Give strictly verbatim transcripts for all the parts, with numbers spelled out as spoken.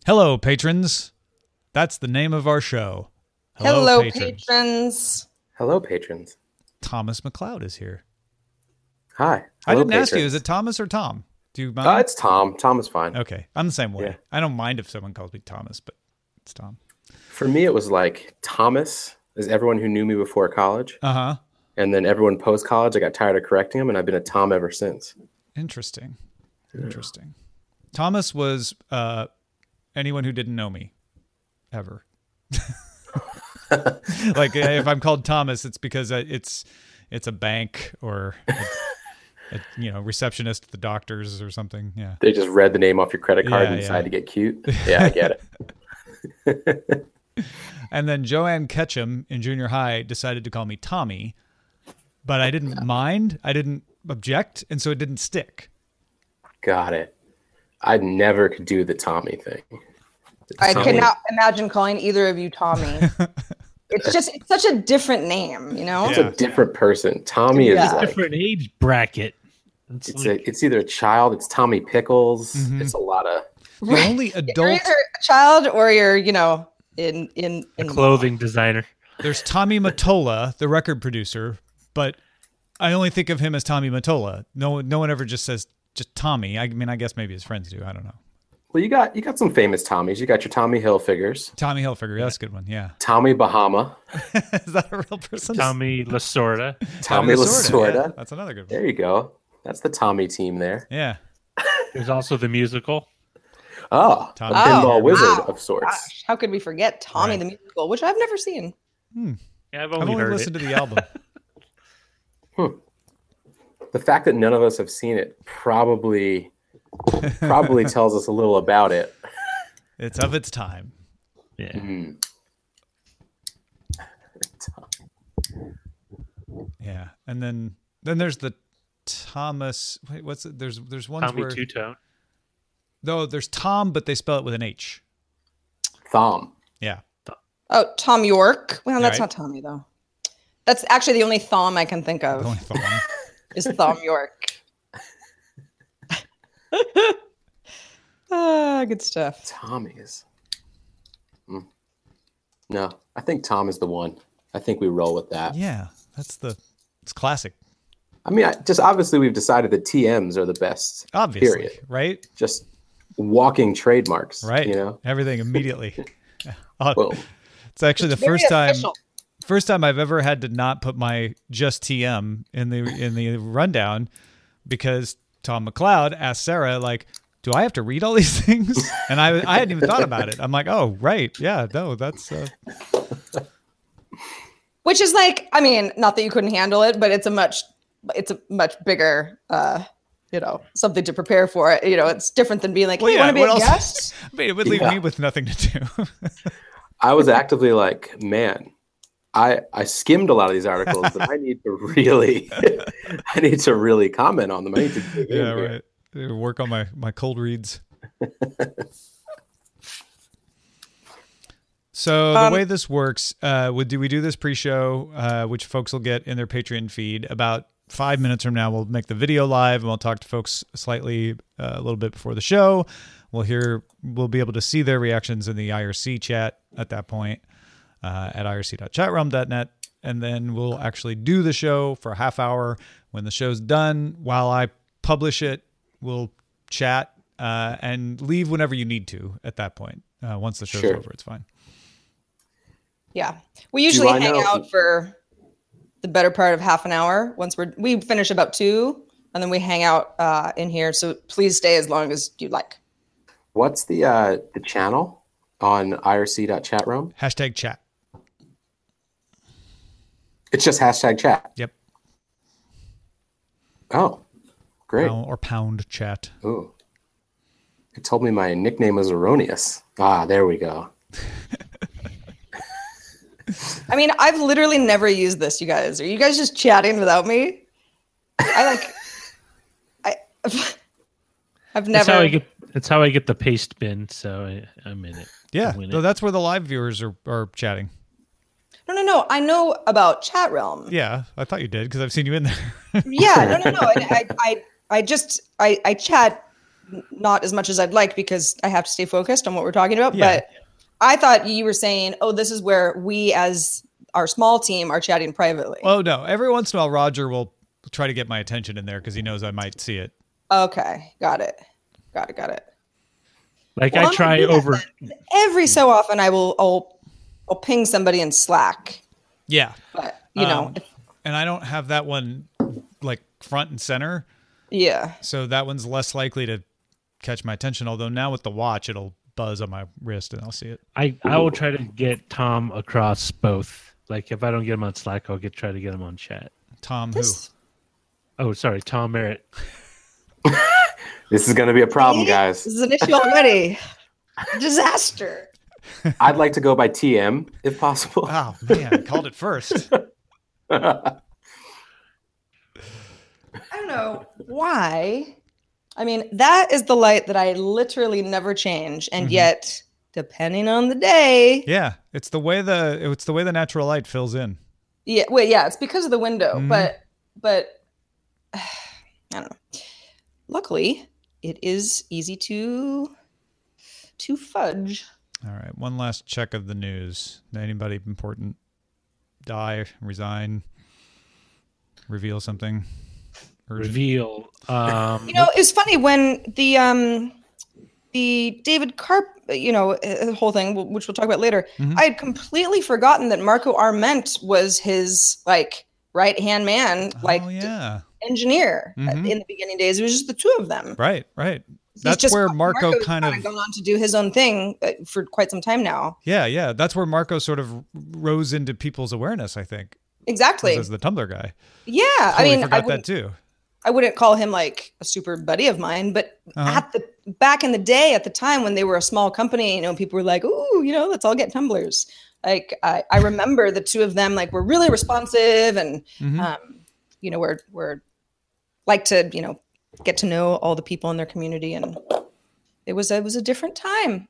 Hello, patrons. That's the name of our show. Hello, Hello patrons. patrons. Hello, patrons. Thomas McLeod is here. Hi. Hello, I didn't patrons. ask you, is it Thomas or Tom? Do you mind? Uh, it's Tom. Tom is fine. Okay. I'm the same way. Yeah. I don't mind if someone calls me Thomas, but it's Tom. For me, it was like Thomas is everyone who knew me before college. Uh-huh. And then everyone post-college, I got tired of correcting them, and I've been a Tom ever since. Interesting. Interesting. Yeah. Thomas was uh, anyone who didn't know me, ever. Like, if I'm called Thomas, it's because it's it's a bank or a, a, you know, receptionist at the doctor's or something. Yeah. They just read the name off your credit card Yeah, and yeah. decided to get cute. Yeah, I get it. And then Joanne Ketchum in junior high decided to call me Tommy, but I didn't mind. I didn't object, and so it didn't stick. Got it. I never could do the Tommy thing. The I Tommy- cannot imagine calling either of you Tommy. It's just it's such a different name, you know? It's Yeah. a different person. Tommy is Yeah. like, different age bracket. It's, it's, like, a, it's either a child, it's Tommy Pickles. Mhm. It's a lot of, The only You're adult, either a child or you're, you know, in in, a in clothing designer. there's Tommy Mottola, the record producer, but I only think of him as Tommy Mottola. No, no one ever just says just Tommy. I mean, I guess maybe his friends do. I don't know. well, you got you got some famous Tommies. You got your Tommy Hilfigers, Tommy Hilfiger, that's a good one. Yeah. Tommy Bahama, Is that a real person? Tommy Lasorda. Tommy Lasorda. Yeah, that's another good one. There you go. That's the Tommy team there. Yeah. There's also the musical. Oh, Tommy. a pinball Oh, wizard wow. of sorts. Gosh, how could we forget Tommy Right. the musical, which I've never seen. Hmm. Yeah, I've I've only, only heard listened it. to the album. Hmm. The fact that none of us have seen it probably probably tells us a little about it. It's of its time. Yeah. Hmm. Yeah. And then then there's the Thomas. Wait, what's it? There's there's ones Tommy where Two Tone. no, there's Tom, but they spell it with an H. Thom. Yeah. Oh, Tom York. Well, that's Right. not Tommy though. That's actually the only Thom I can think The of only Thom. is Thom York. Ah, good stuff. Tommy is. Hmm. No, I think Tom is the one. I think we roll with that. Yeah, that's the it's classic. I mean, I, just obviously we've decided that T Ms are the best. Obviously, Period. right? Just walking trademarks. Right. You know. Everything immediately. Uh, Well, it's actually the Very first time official. first time I've ever had to not put my just T M in the in the rundown because Tom McLeod asked Sarah, like, do I have to read all these things? And I I hadn't even thought about it. I'm like, oh, right. Yeah, no, that's uh, Which is like, I mean, not that you couldn't handle it, but it's a much, it's a much bigger, uh, you know, something to prepare for. You know, it's different than being like, hey, Well, you yeah, want to be what a else- guest? I mean, it would leave Yeah. me with nothing to do. I was actively like, man, I I skimmed a lot of these articles, but I need to really, I need to really comment on them. I need to dig in Yeah, here. right. Uh, Work on my, my cold reads. So the Um, way this works, uh, would do we do this pre-show, uh, which folks will get in their Patreon feed about five minutes from now. We'll make the video live and we'll talk to folks slightly uh, a little bit before the show. We'll hear, we'll be able to see their reactions in the I R C chat at that point uh, at I R C dot chat realm dot net. And then we'll actually do the show for a half hour. When the show's done, while I publish it, we'll chat uh, and leave whenever you need to at that point. Uh, once the show's Sure. over, it's fine. Yeah. We usually I hang know- out for the better part of half an hour. Once we're, we finish about two and then we hang out uh, in here. So please stay as long as you like. What's the uh, the channel on I R C dot chat room? Hashtag chat. It's just hashtag chat. Yep. Oh, great. Pound- or pound chat. Ooh. It told me my nickname was erroneous. Ah, there we go. I mean, I've literally never used this, you guys. Are you guys just chatting without me? I like, I, I've That's never. how I get. That's how I get the paste bin. So I, I'm in it. Yeah. I'm in So it. that's where the live viewers are, are chatting. No, no, no. I know about Chat Realm. Yeah. I thought you did because I've seen you in there. Yeah, no, no, no. I, I, I, I just, I, I chat n- not as much as I'd like because I have to stay focused on what we're talking about. Yeah. But I thought you were saying, oh, this is where we as our small team are chatting privately. Oh, no. Every once in a while, Roger will try to get my attention in there because he knows I might see it. Okay. Got it. Got it. Got it. Like Well, I I'm try gonna do that over. then. Every so often I will, I'll, I'll ping somebody in Slack, Yeah. but you know, Um, and I don't have that one like front and center. yeah. So that one's less likely to catch my attention. Although now with the watch, it'll buzz on my wrist and I'll see it. I I will try to get Tom across both. Like if I don't get him on Slack, I'll get try to get him on chat. Tom This, Oh, sorry, Tom Merritt. This is going to be a problem, guys. this is an issue already. Disaster. I'd like to go by T M if possible. who? Oh, man. I called it first. I don't know why. I mean, that is the light that I literally never change, and Mm-hmm. yet, depending on the day, Yeah. It's the way the, it's the way the natural light fills in. yeah, wait, yeah, it's because of the window, Mhm. but, but I don't know. Luckily, it is easy to to fudge. All right. One last check of the news. Anybody important die, resign, reveal something? Urgent? Reveal. Um, You know, it's funny when the um the David Carp, you know, uh, the whole thing, wh- which we'll talk about later. Mhm. I had completely forgotten that Marco Arment was his like right hand man, like oh, yeah. engineer uh, Mhm. in the beginning days. It was just the two of them. Right. Right. He's That's just- where Marco Marco's kind kinda of, gone on to do his own thing uh, for quite some time now. yeah, yeah. That's where Marco sort of rose into people's awareness, I think, Exactly. as the Tumblr guy. Yeah, I Totally mean, I forgot that wouldn't, too. I wouldn't call him like a super buddy of mine, but Uh-huh. at the back in the day, at the time when they were a small company, you know, people were like, "Ooh, you know, let's all get tumblers." Like, I, I remember the two of them like were really responsive, and Mhm. um, you know, were were like to you know get to know all the people in their community, and it was it was a different time.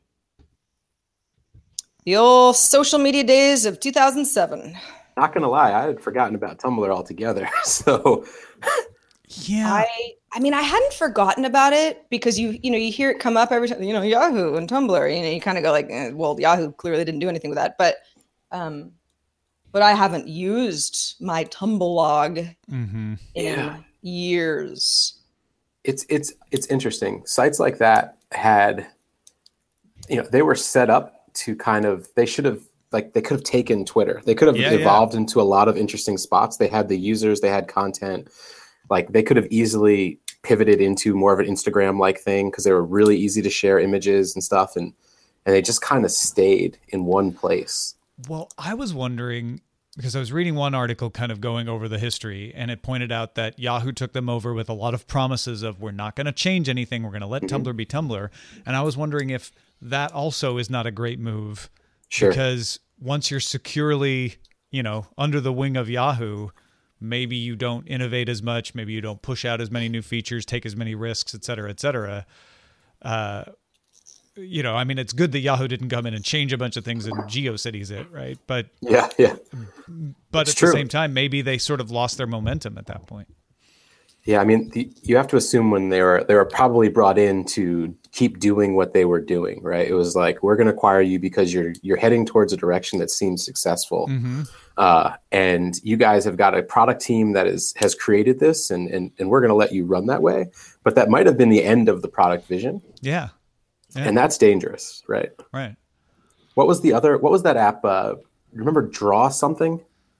The old social media days of two thousand seven. Not going to lie, I had forgotten about Tumblr altogether. So Yeah. I I mean I hadn't forgotten about it because you you know you hear it come up every time, you know, Yahoo and Tumblr, you know, you kind of go like, eh, well, Yahoo clearly didn't do anything with that, but um but I haven't used my Tumblr log mm-hmm. in Yeah. years. it's it's it's interesting. Sites like that had, you know, they were set up to kind of, they should have, like, they could have taken Twitter. They could have Yeah, yeah. evolved into a lot of interesting spots. They had the users, they had content. Like, they could have easily pivoted into more of an Instagram-like thing because they were really easy to share images and stuff, and and they just kind of stayed in one place. Well, I was wondering because I was reading one article kind of going over the history, and it pointed out that Yahoo took them over with a lot of promises of we're not going to change anything. We're going to let Mhm. Tumblr be Tumblr. And I was wondering if that also is not a great move Sure. because once you're securely, you know, under the wing of Yahoo, maybe you don't innovate as much. Maybe you don't push out as many new features, take as many risks, et cetera, et cetera. Uh, you know, I mean, it's good that Yahoo didn't come in and change a bunch of things and GeoCities it, right? But Yeah, yeah. but It's at true. the same time, maybe they sort of lost their momentum at that point. Yeah, I mean, the, you have to assume when they were they were probably brought in to keep doing what they were doing, right? It was like, we're going to acquire you because you're you're heading towards a direction that seems successful, Mm-hmm. uh, and you guys have got a product team that is has created this, and and and we're going to let you run that way. But that might have been the end of the product vision, Yeah. Yeah. and that's dangerous, right? Right. What was the other? What was that app? Uh, remember Draw something?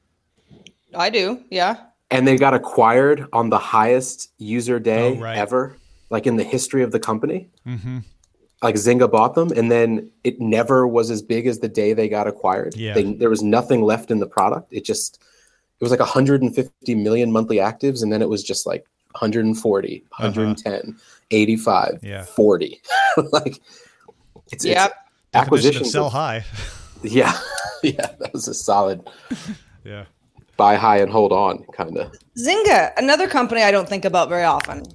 I do, yeah. And they got acquired on the highest user day Oh, right. ever, like in the history of the company. Mm-hmm. Like Zynga bought them, and then it never was as big as the day they got acquired. Yeah. They, there was nothing left in the product. It just, it was like one hundred fifty million monthly actives, and then it was just like one hundred forty, one hundred ten, eighty-five, Yeah. forty. Like, it's, Yep. it's Definition acquisitions. of sell of- high. yeah, yeah, that was a solid Yeah. buy high and hold on kind of. Zynga, another company I don't think about very often.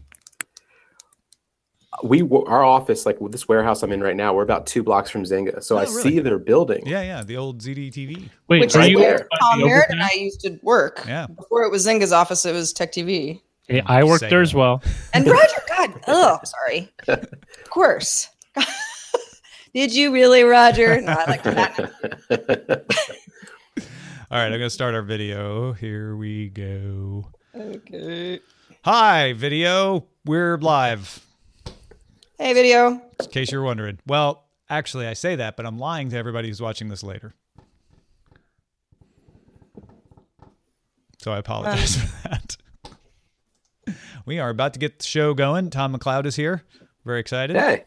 We our office, like with this warehouse I'm in right now, we're about two blocks from Zynga, so Oh, I really? see their building. Yeah. Yeah. The old Z D T V. Wait, Which are is you where over by Tom the Merritt and overpass? I used to work. Yeah. Before it was Zynga's office, it was Tech T V. Hey, I worked Sega. there as well. And Roger, God, God. Oh, sorry. Of course. Did you really, Roger? No, I like that. All right, I'm going to start our video. Here we go. Okay. Hi, video. We're live, Hey, video. in case you're wondering. Well, actually, I say that, but I'm lying to everybody who's watching this later. So I apologize um. for that. We are about to get the show going. Tom McLeod is here. Very excited. Hey.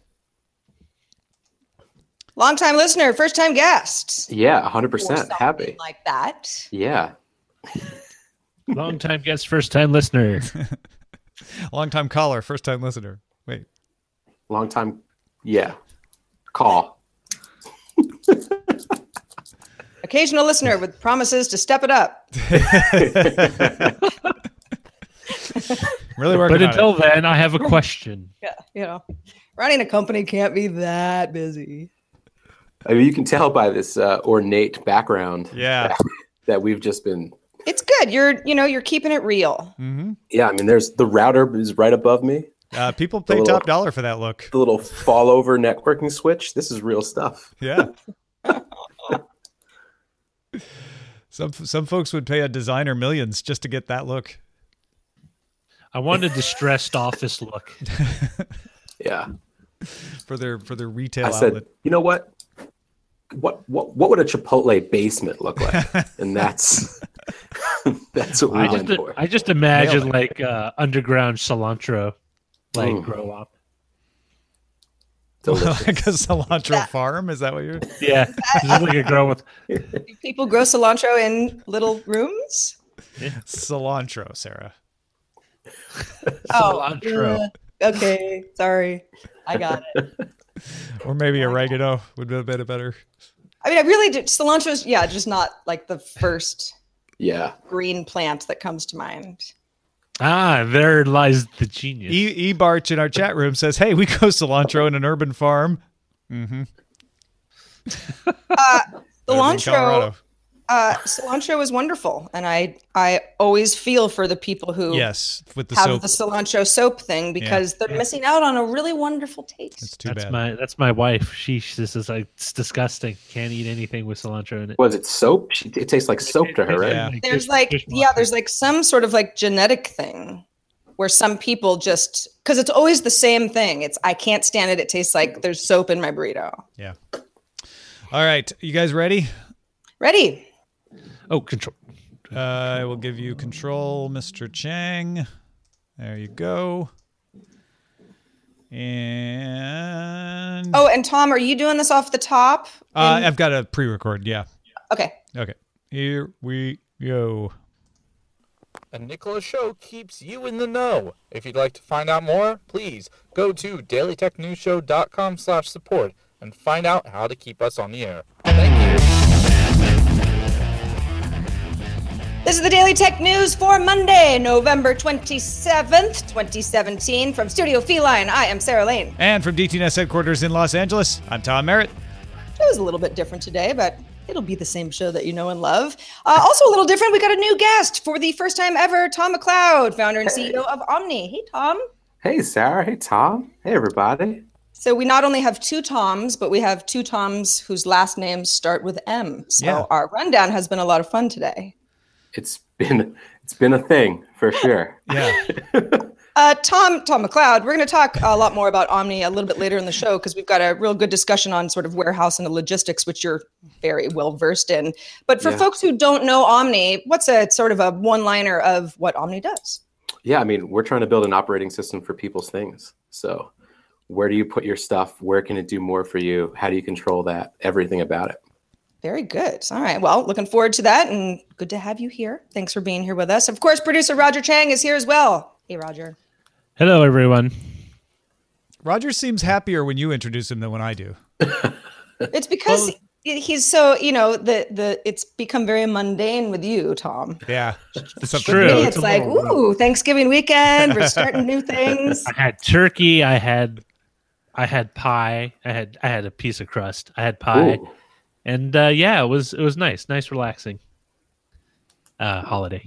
Long-time listener, first-time guest. Yeah, one hundred percent happy. Like that. Yeah. Long-time guest, first-time listener. Long-time caller, first-time listener. Wait. Long time, yeah. Call. Occasional listener with promises to step it up. Really working But on until it. then, I have a question. Yeah, you know, running a company can't be that busy. I mean, you can tell by this uh, ornate background. Yeah. That, that we've just been. It's good. You're, you know, you're keeping it real. Mm-hmm. Yeah, I mean, there's the router is right above me. Uh, people pay little- top dollar for that look. The little fall over networking switch. This is real stuff. Yeah. Some some folks would pay a designer millions just to get that look. I want a distressed office look. Yeah. For their for their retail I said, outlet. you know what? What what what would a Chipotle basement look like? And that's that's what we I went just, for. I just imagine Nailed like uh, underground cilantro, like Mm. grow up. Delicious. Like a cilantro That- farm? Is that what you're? Yeah, just like a girl with. Do people grow cilantro in little rooms? Cilantro, Sarah. Cilantro. uh, okay. Sorry. I got it. Or maybe oregano would be a bit better. I mean, I really do. Cilantro's, yeah, just not like the first Yeah. green plant that comes to mind. Ah, there lies the genius. E, e Barch in our chat room says, "Hey, we grow cilantro in an urban farm." Mm-hmm. Uh, In cilantro, Colorado. uh, cilantro is wonderful, and I I always feel for the people who Yes, with the have soap. the cilantro soap thing because they're missing out on a really wonderful taste. It's too that's bad. my that's my wife. She this is like it's disgusting. Can't eat anything with cilantro in it. Was it soap? She, it tastes like soap to her, right? Yeah. There's like yeah, there's like some sort of like genetic thing where some people just because it's always the same thing. It's I can't stand it. It tastes like there's soap in my burrito. Yeah. All right, you guys ready? Ready? Oh, control. Uh, I will give you control, Mister Chang. There you go. And Oh, and Tom, are you doing this off the top? uh, In- I've got a pre-record. Yeah. okay. Okay. Here we go. A Nicholas Show keeps you in the know. If you'd like to find out more, please go to dailytechnewsshow.com slash support and find out how to keep us on the air. Thank you. This is the Daily Tech News for Monday, November twenty-seventh, twenty seventeen. From Studio Feline, I am Sarah Lane. And from D T N S headquarters in Los Angeles, I'm Tom Merritt. It was a little bit different today, but it'll be the same show that you know and love. Uh, also a little different, we got a new guest for the first time ever, Tom McLeod, founder and C E O of Omni. Hey, Tom. Hey, Sarah. Hey, Tom. Hey, everybody. So we not only have two Toms, but we have two Toms whose last names start with M. So Yeah. our rundown has been a lot of fun today. It's been it's been a thing for sure. Yeah. Uh, Tom, Tom McLeod, we're going to talk a lot more about Omni a little bit later in the show because we've got a real good discussion on sort of warehouse and the logistics, which you're very well versed in. But for Yeah. folks who don't know Omni, what's a sort of a one-liner of what Omni does? Yeah, I mean, we're trying to build an operating system for people's things. So where do you put your stuff? Where can it do more for you? How do you control that? Everything about it. Very good. All right. Well, looking forward to that and good to have you here. Thanks for being here with us. Of course, producer Roger Chang is here as well. Hey, Roger. Hello, everyone. Roger seems happier when you introduce him than when I do. It's because Well- he's so, you know, the the it's become very mundane with you, Tom. Yeah. Something true. Me, it's it's a like, little- ooh, Thanksgiving weekend. We're starting new things. I had turkey. I had, I had pie. I had, I had a piece of crust. I had pie, Ooh. and uh, yeah, it was, it was nice, nice, relaxing uh, holiday.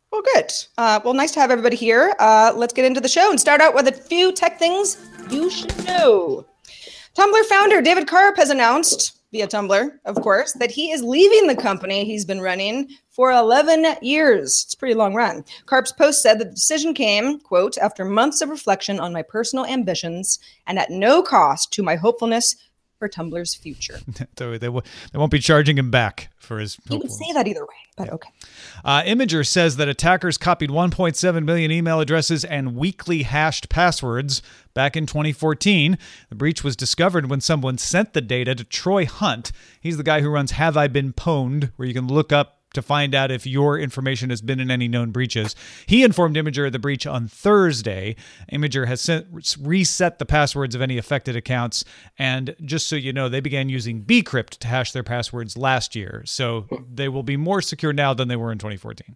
Well, good. Uh, well, nice to have everybody here. Uh, let's get into the show and start out with a few tech things you should know. Tumblr founder David Karp has announced, via Tumblr, of course, that he is leaving the company he's been running for eleven years. It's a pretty long run. Karp's post said that the decision came, quote, after months of reflection on my personal ambitions and at no cost to my hopefulness for Tumblr's future. So they, w- they won't be charging him back for his You would say that either way, but okay. Uh, Imager says that attackers copied one point seven million email addresses and weekly hashed passwords back in twenty fourteen. The breach was discovered when someone sent the data to Troy Hunt. He's the guy who runs Have I Been Pwned, where you can look up to find out if your information has been in any known breaches. He informed Imager of the breach on Thursday. Imager has sent, reset the passwords of any affected accounts, and just so you know, they began using Bcrypt to hash their passwords last year, so they will be more secure now than they were in twenty fourteen.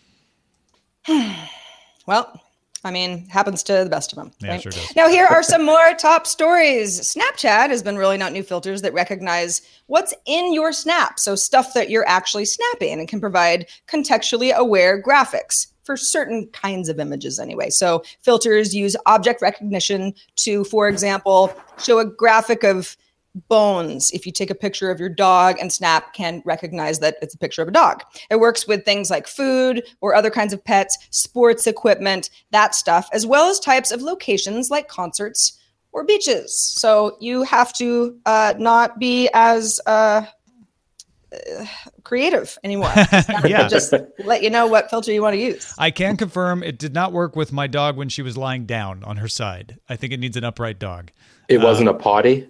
Well, I mean, happens to the best of them. Yeah, right? sure does. Now, here are some more top stories. Snapchat has been rolling out new filters that recognize what's in your snap. So stuff that you're actually snapping, and can provide contextually aware graphics for certain kinds of images anyway. So filters use object recognition to, for example, show a graphic of bones. If you take a picture of your dog, and Snap can recognize that it's a picture of a dog. It works with things like food or other kinds of pets, sports equipment, that stuff, as well as types of locations like concerts or beaches. So you have to uh, not be as uh, uh, creative anymore. Yeah. Just let you know what filter you want to use. I can confirm it did not work with my dog when she was lying down on her side. I think it needs an upright dog. It wasn't a potty.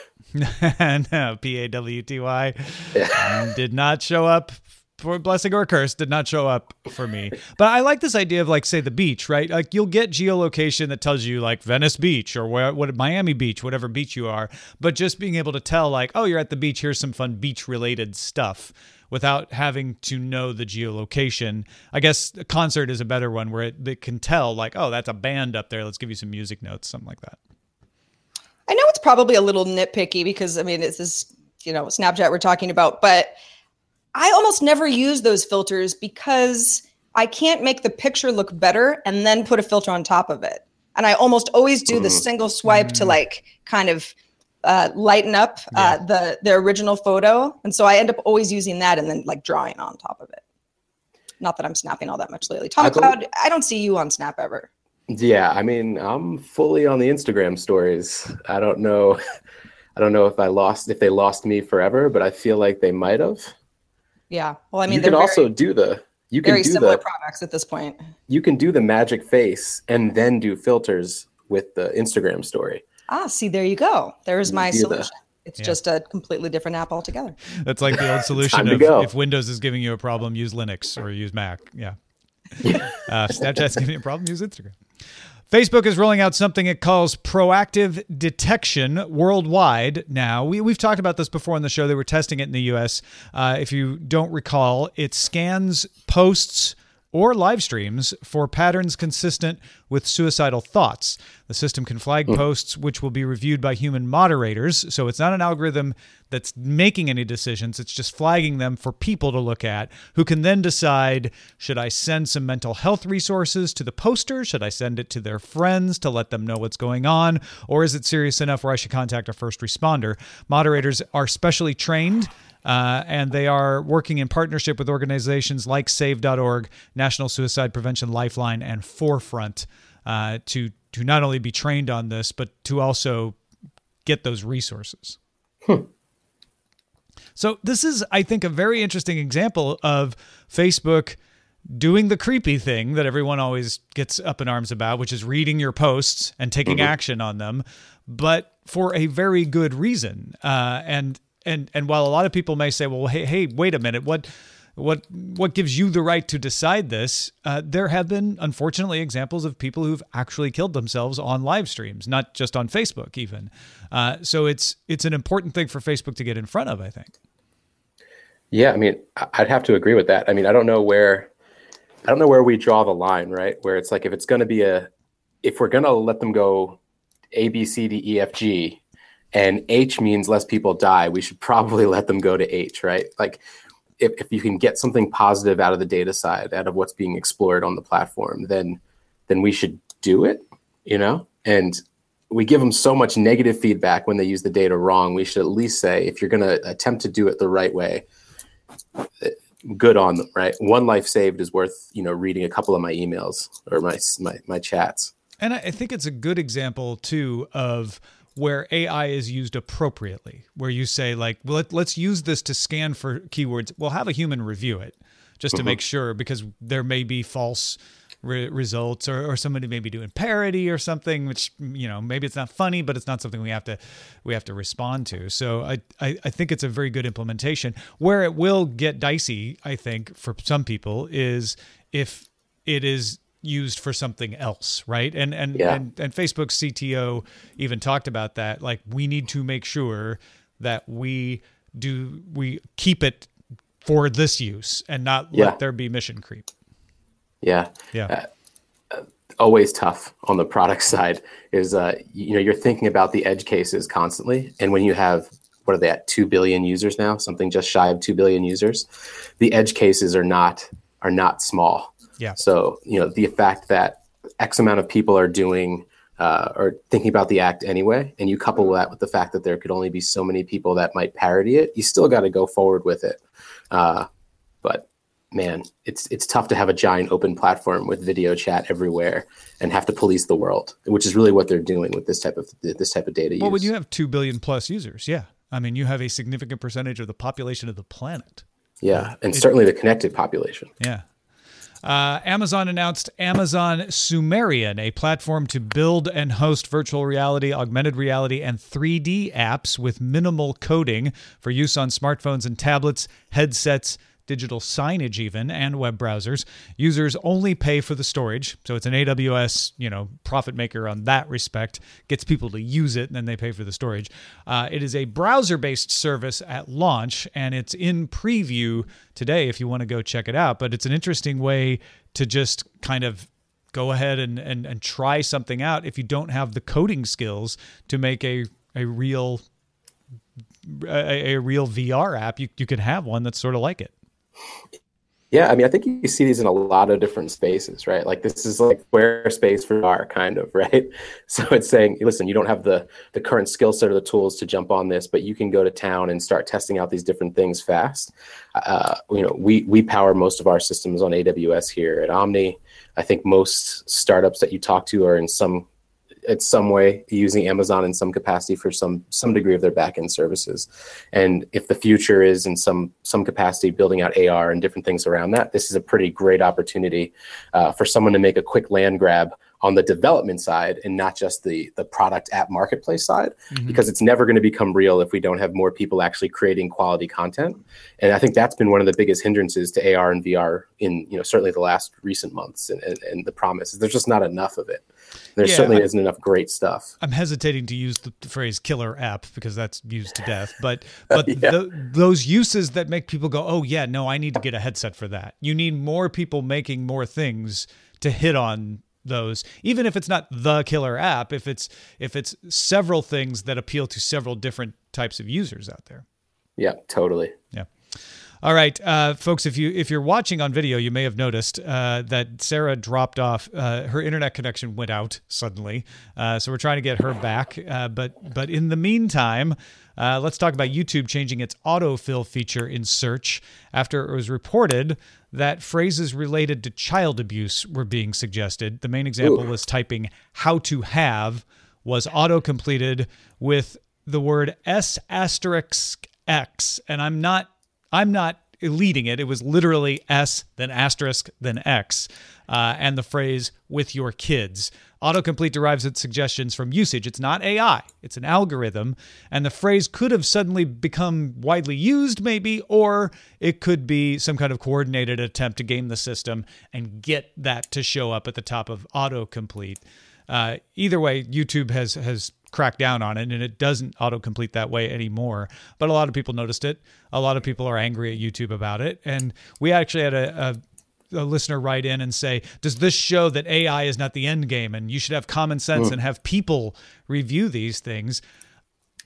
No, P A W T Y. Yeah. Did not show up for blessing or a curse, did not show up for me. But I like this idea of, like, say, the beach, right? Like, you'll get geolocation that tells you, like, Venice Beach or where, what Miami Beach, whatever beach you are. But just being able to tell, like, oh, you're at the beach, here's some fun beach-related stuff without having to know the geolocation. I guess a concert is a better one where it, they can tell, like, oh, that's a band up there. Let's give you some music notes, something like that. I know it's probably a little nitpicky because, I mean, it's this, you know, Snapchat we're talking about, but I almost never use those filters because I can't make the picture look better and then put a filter on top of it. And I almost always do the single swipe to, like, kind of uh, lighten up uh, Yeah. the, the original photo. And so I end up always using that and then, like, drawing on top of it. Not that I'm snapping all that much lately. Tom I McLeod, believe- I don't see you on Snap ever. Yeah, I mean, I'm fully on the Instagram stories. I don't know. I don't know if I lost if they lost me forever, but I feel like they might have. Yeah. Well, I mean, you they're can also very, do the you can very do similar the products at this point. you can do the magic face and then do filters with the Instagram story. Ah, see, there you go. There's my Do the- solution. It's Yeah. just a completely different app altogether. That's like the old solution Time to of go. if Windows is giving you a problem, use Linux or use Mac. Yeah. Uh, Snapchat's giving you a problem, use Instagram. Facebook is rolling out something it calls proactive detection worldwide now. We, we've talked about this before on the show. They were testing it in the U S. Uh, if you don't recall, it scans posts or live streams for patterns consistent with suicidal thoughts. The system can flag posts which will be reviewed by human moderators. So it's not an algorithm that's making any decisions. It's just flagging them for people to look at who can then decide, should I send some mental health resources to the poster? Should I send it to their friends to let them know what's going on? Or is it serious enough where I should contact a first responder? Moderators are specially trained Uh, and they are working in partnership with organizations like save dot org, National Suicide Prevention Lifeline, and Forefront uh, to to not only be trained on this, but to also get those resources. Hmm. So this is, I think, a very interesting example of Facebook doing the creepy thing that everyone always gets up in arms about, which is reading your posts and taking Mm-hmm. action on them, but for a very good reason. Uh, and And and while a lot of people may say, well, hey, hey, wait a minute, what what what gives you the right to decide this? Uh, there have been, unfortunately, examples of people who've actually killed themselves on live streams, not just on Facebook even. Uh, so it's it's an important thing for Facebook to get in front of, I think. Yeah, I mean, I- I'd have to agree with that. I mean, I don't know where I don't know where we draw the line, right? Where it's like if it's going to be a if we're going to let them go A, B, C, D, E, F, G, and H means less people die, we should probably let them go to H, right? Like if, if you can get something positive out of the data side, out of what's being explored on the platform, then then we should do it, you know? And we give them so much negative feedback when they use the data wrong. We should at least say, if you're going to attempt to do it the right way, good on them, right? One life saved is worth, you know, reading a couple of my emails or my my, my chats. And I think it's a good example too of where A I is used appropriately, where you say like, well, let, let's use this to scan for keywords. We'll have a human review it just to mm-hmm. make sure, because there may be false re- results or, or somebody may be doing parody or something, which, you know, maybe it's not funny, but it's not something we have to, we have to respond to. So I, I, I think it's a very good implementation. Where it will get dicey, I think, for some people is if it is used for something else, right? And and, yeah. and and Facebook's C T O even talked about that. Like, we need to make sure that we do we keep it for this use and not yeah. let there be mission creep. Yeah, yeah. Uh, uh, always tough on the product side is uh, you know, you're thinking about the edge cases constantly, and when you have, what are they at, two billion users now, something just shy of two billion users, the edge cases are not are not small. Yeah. So, you know, the fact that X amount of people are doing uh, or thinking about the act anyway, and you couple that with the fact that there could only be so many people that might parody it, you still got to go forward with it. Uh, but man, it's it's tough to have a giant open platform with video chat everywhere and have to police the world, which is really what they're doing with this type of this type of data use. Well, when you have two billion plus users, yeah, I mean, you have a significant percentage of the population of the planet. Yeah, and it, certainly the connected population. Yeah. Uh, Amazon announced Amazon Sumerian, a platform to build and host virtual reality, augmented reality, and three D apps with minimal coding for use on smartphones and tablets, headsets, digital signage even, and web browsers. Users only pay for the storage, so it's an A W S, you know, profit maker on that respect. Gets people to use it, and then they pay for the storage. Uh, it is a browser-based service at launch, and it's in preview today if you want to go check it out. But it's an interesting way to just kind of go ahead and and, and try something out if you don't have the coding skills to make a a real a, a real V R app. You you can have one that's sort of like it. Yeah, I mean, I think you see these in a lot of different spaces, right? Like, this is like Squarespace for V R, kind of, right? So it's saying, listen, you don't have the the current skill set or the tools to jump on this, but you can go to town and start testing out these different things fast. Uh, you know, we we power most of our systems on A W S here at Omni. I think most startups that you talk to are in some in some way using Amazon in some capacity for some some degree of their backend services. And if the future is in some some capacity building out A R and different things around that, this is a pretty great opportunity uh, for someone to make a quick land grab on the development side and not just the the product app marketplace side, mm-hmm. because it's never going to become real if we don't have more people actually creating quality content. And I think that's been one of the biggest hindrances to A R and V R in, you know, certainly the last recent months. And, and, and the promise is there's just not enough of it. There yeah, certainly I, isn't enough great stuff. I'm hesitating to use the phrase killer app because that's used to death. But but yeah. the, those uses that make people go, oh, yeah, no, I need to get a headset for that. You need more people making more things to hit on those, even if it's not the killer app, if it's if it's several things that appeal to several different types of users out there. Yeah, totally. Yeah. All right, uh, folks, if you if you're watching on video, you may have noticed uh, that Sarah dropped off. Uh, her internet connection went out suddenly, uh, so we're trying to get her back. Uh, but but in the meantime, uh, let's talk about YouTube changing its autofill feature in search after it was reported that phrases related to child abuse were being suggested. The main example Ooh. was typing "how to have" was auto-completed with the word S asterisk X, and I'm not. I'm not leading it. It was literally S, then asterisk, then X, uh, and the phrase "with your kids." Autocomplete derives its suggestions from usage. It's not A I. It's an algorithm, and the phrase could have suddenly become widely used, maybe, or it could be some kind of coordinated attempt to game the system and get that to show up at the top of autocomplete. Uh, either way, YouTube has has cracked down on it, and it doesn't autocomplete that way anymore. But a lot of people noticed it. A lot of people are angry at YouTube about it. And we actually had a, a, a listener write in and say, does this show that A I is not the end game and you should have common sense mm. and have people review these things?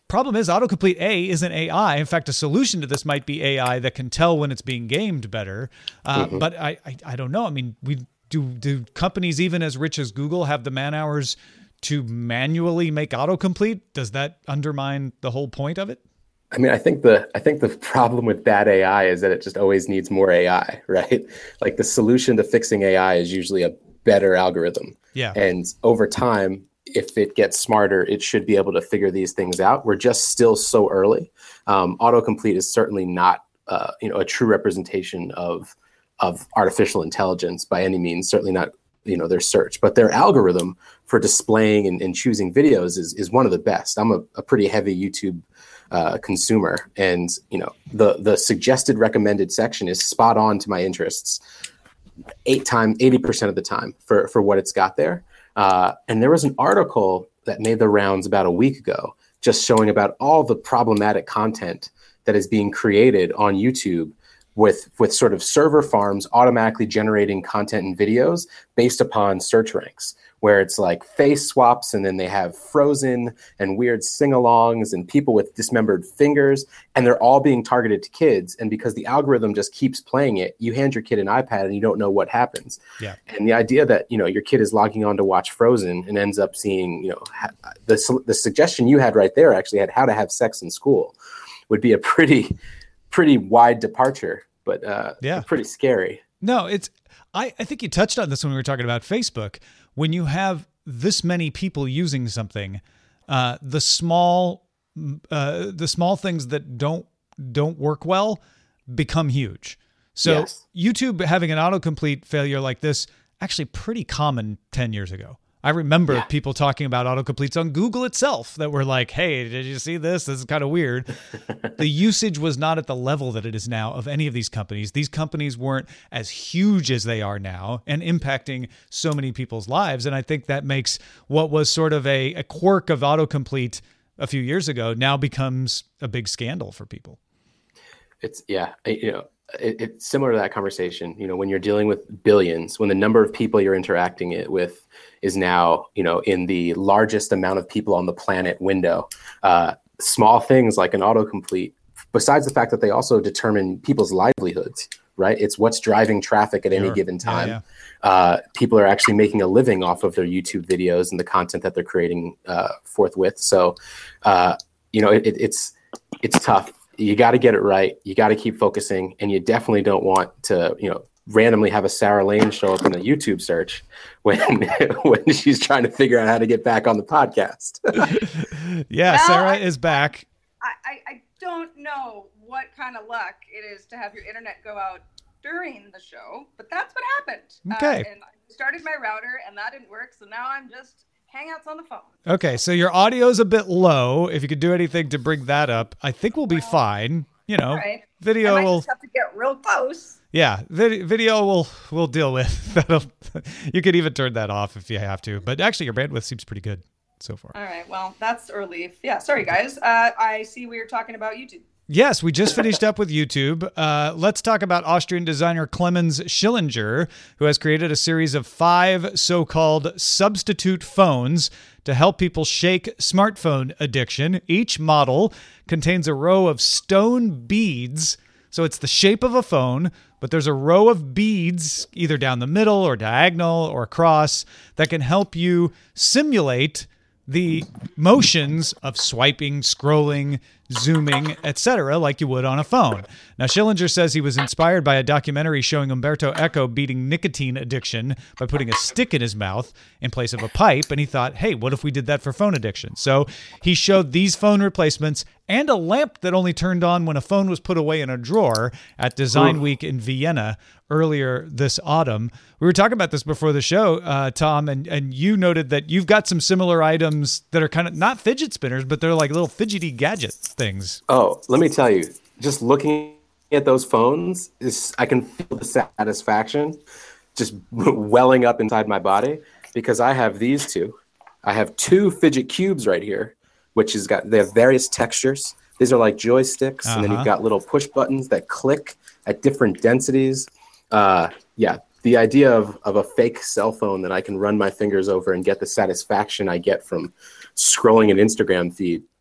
problem is autocomplete A isn't A I. In fact, a solution to this might be A I that can tell when it's being gamed better. Uh, mm-hmm. But I, I, I don't know. I mean, we do do companies even as rich as Google have the man hours to manually make autocomplete? Does that undermine the whole point of it? I mean, I think the I think the problem with bad A I is that it just always needs more A I, right? Like the solution to fixing A I is usually a better algorithm. Yeah. And over time, if it gets smarter, it should be able to figure these things out. We're just still so early. Um, autocomplete is certainly not, uh, you know, a true representation of of artificial intelligence by any means. Certainly not, you know, their search, but their algorithm for displaying and, and choosing videos is is one of the best. I'm a, a pretty heavy YouTube uh, consumer, and you know, the the suggested recommended section is spot on to my interests, eight times, eighty percent of the time for for what it's got there. Uh, and there was an article that made the rounds about a week ago, just showing about all the problematic content that is being created on YouTube with, with sort of server farms automatically generating content and videos based upon search ranks, where it's like face swaps, and then they have Frozen and weird sing-alongs and people with dismembered fingers, and they're all being targeted to kids. And because the algorithm just keeps playing it, you hand your kid an iPad and you don't know what happens. Yeah. And the idea that, you know, your kid is logging on to watch Frozen and ends up seeing, you know, ha- the the suggestion you had right there actually had how to have sex in school, would be a pretty, pretty wide departure, but uh, yeah, pretty scary. No, it's, I, I think you touched on this when we were talking about Facebook. When you have this many people using something, uh, the small, uh, the small things that don't don't work well become huge. So Yes. YouTube having an autocomplete failure like this, actually pretty common ten years ago. I remember Yeah. people talking about autocompletes on Google itself that were like, hey, did you see this? This is kind of weird. The usage was not at the level that it is now of any of these companies. These companies weren't as huge as they are now and impacting so many people's lives. And I think that makes what was sort of a, a quirk of autocomplete a few years ago now becomes a big scandal for people. It's yeah, you know, it, it's similar to that conversation. You know, when you're dealing with billions, when the number of people you're interacting it with is now, you know, in the largest amount of people on the planet window, uh, small things like an autocomplete, besides the fact that they also determine people's livelihoods, right? It's what's driving traffic at any Sure. given time. Yeah, yeah. Uh, people are actually making a living off of their YouTube videos and the content that they're creating uh, forthwith. So, uh, you know, it, it, it's it's tough. You got to get it right. You got to keep focusing, and you definitely don't want to, you know, randomly have a Sarah Lane show up in a YouTube search when when she's trying to figure out how to get back on the podcast. Yeah, Well, Sarah I- is back. I, I, I don't know what kind of luck it is to have your internet go out during the show, but that's what happened. Okay. Uh, and I started my router, and that didn't work, so now I'm just Hangouts on the phone. Okay, so your audio's a bit low. If you could do anything to bring that up, I think we'll be fine. You know, All right. video I might will, just have to get real close. yeah, vid- video will we'll deal with. That'll, you could even turn that off if you have to. But actually, your bandwidth seems pretty good so far. All right. Well, that's a relief. Yeah. Sorry, guys. Uh, I see we were talking about YouTube. Yes, we just finished up with YouTube. Uh, let's talk about Austrian designer Clemens Schillinger, who has created a series of five so-called substitute phones to help people shake smartphone addiction. Each model contains a row of stone beads. So it's the shape of a phone, but there's a row of beads either down the middle or diagonal or across that can help you simulate the motions of swiping, scrolling, zooming, et cetera, like you would on a phone. Now, Schillinger says he was inspired by a documentary showing Umberto Eco beating nicotine addiction by putting a stick in his mouth in place of a pipe, and he thought, hey, what if we did that for phone addiction? So he showed these phone replacements and a lamp that only turned on when a phone was put away in a drawer at Design Ooh. Week in Vienna earlier this autumn. We were talking about this before the show, uh, Tom, and, and you noted that you've got some similar items that are kind of not fidget spinners, but they're like little fidgety gadget things. Oh, let me tell you, just looking at those phones, is I can feel the satisfaction just welling up inside my body because I have these two. I have two fidget cubes right here, which has got, they have various textures. These are like joysticks, and then Uh-huh. you've got little push buttons that click at different densities. Uh, yeah, the idea of, of a fake cell phone that I can run my fingers over and get the satisfaction I get from scrolling an Instagram feed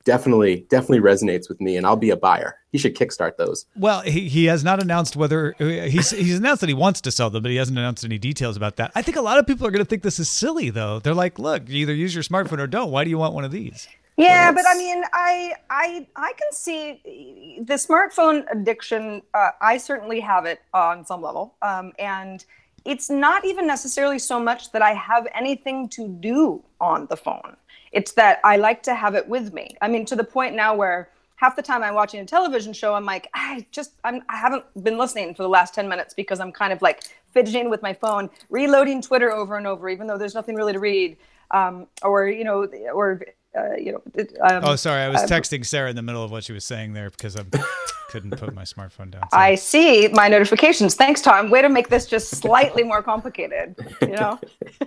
definitely, definitely resonates with me, and I'll be a buyer. He should kickstart those. Well, he, he has not announced whether he's he's announced that he wants to sell them, but he hasn't announced any details about that. I think a lot of people are going to think this is silly, though. They're like, look, you either use your smartphone or don't. Why do you want one of these? Yeah, but I mean, I I I can see the smartphone addiction. Uh, I certainly have it on some level, um, and it's not even necessarily so much that I have anything to do on the phone. It's that I like to have it with me. I mean, to the point now where half the time I'm watching a television show, I'm like, I just I'm, I haven't been listening for the last ten minutes because I'm kind of like fidgeting with my phone, reloading Twitter over and over, even though there's nothing really to read, um, or you know, or. Uh, you know, um, oh, sorry. I was um, texting Sarah in the middle of what she was saying there because I couldn't put my smartphone down. I see my notifications. Thanks, Tom. Way to make this just slightly more complicated. You know,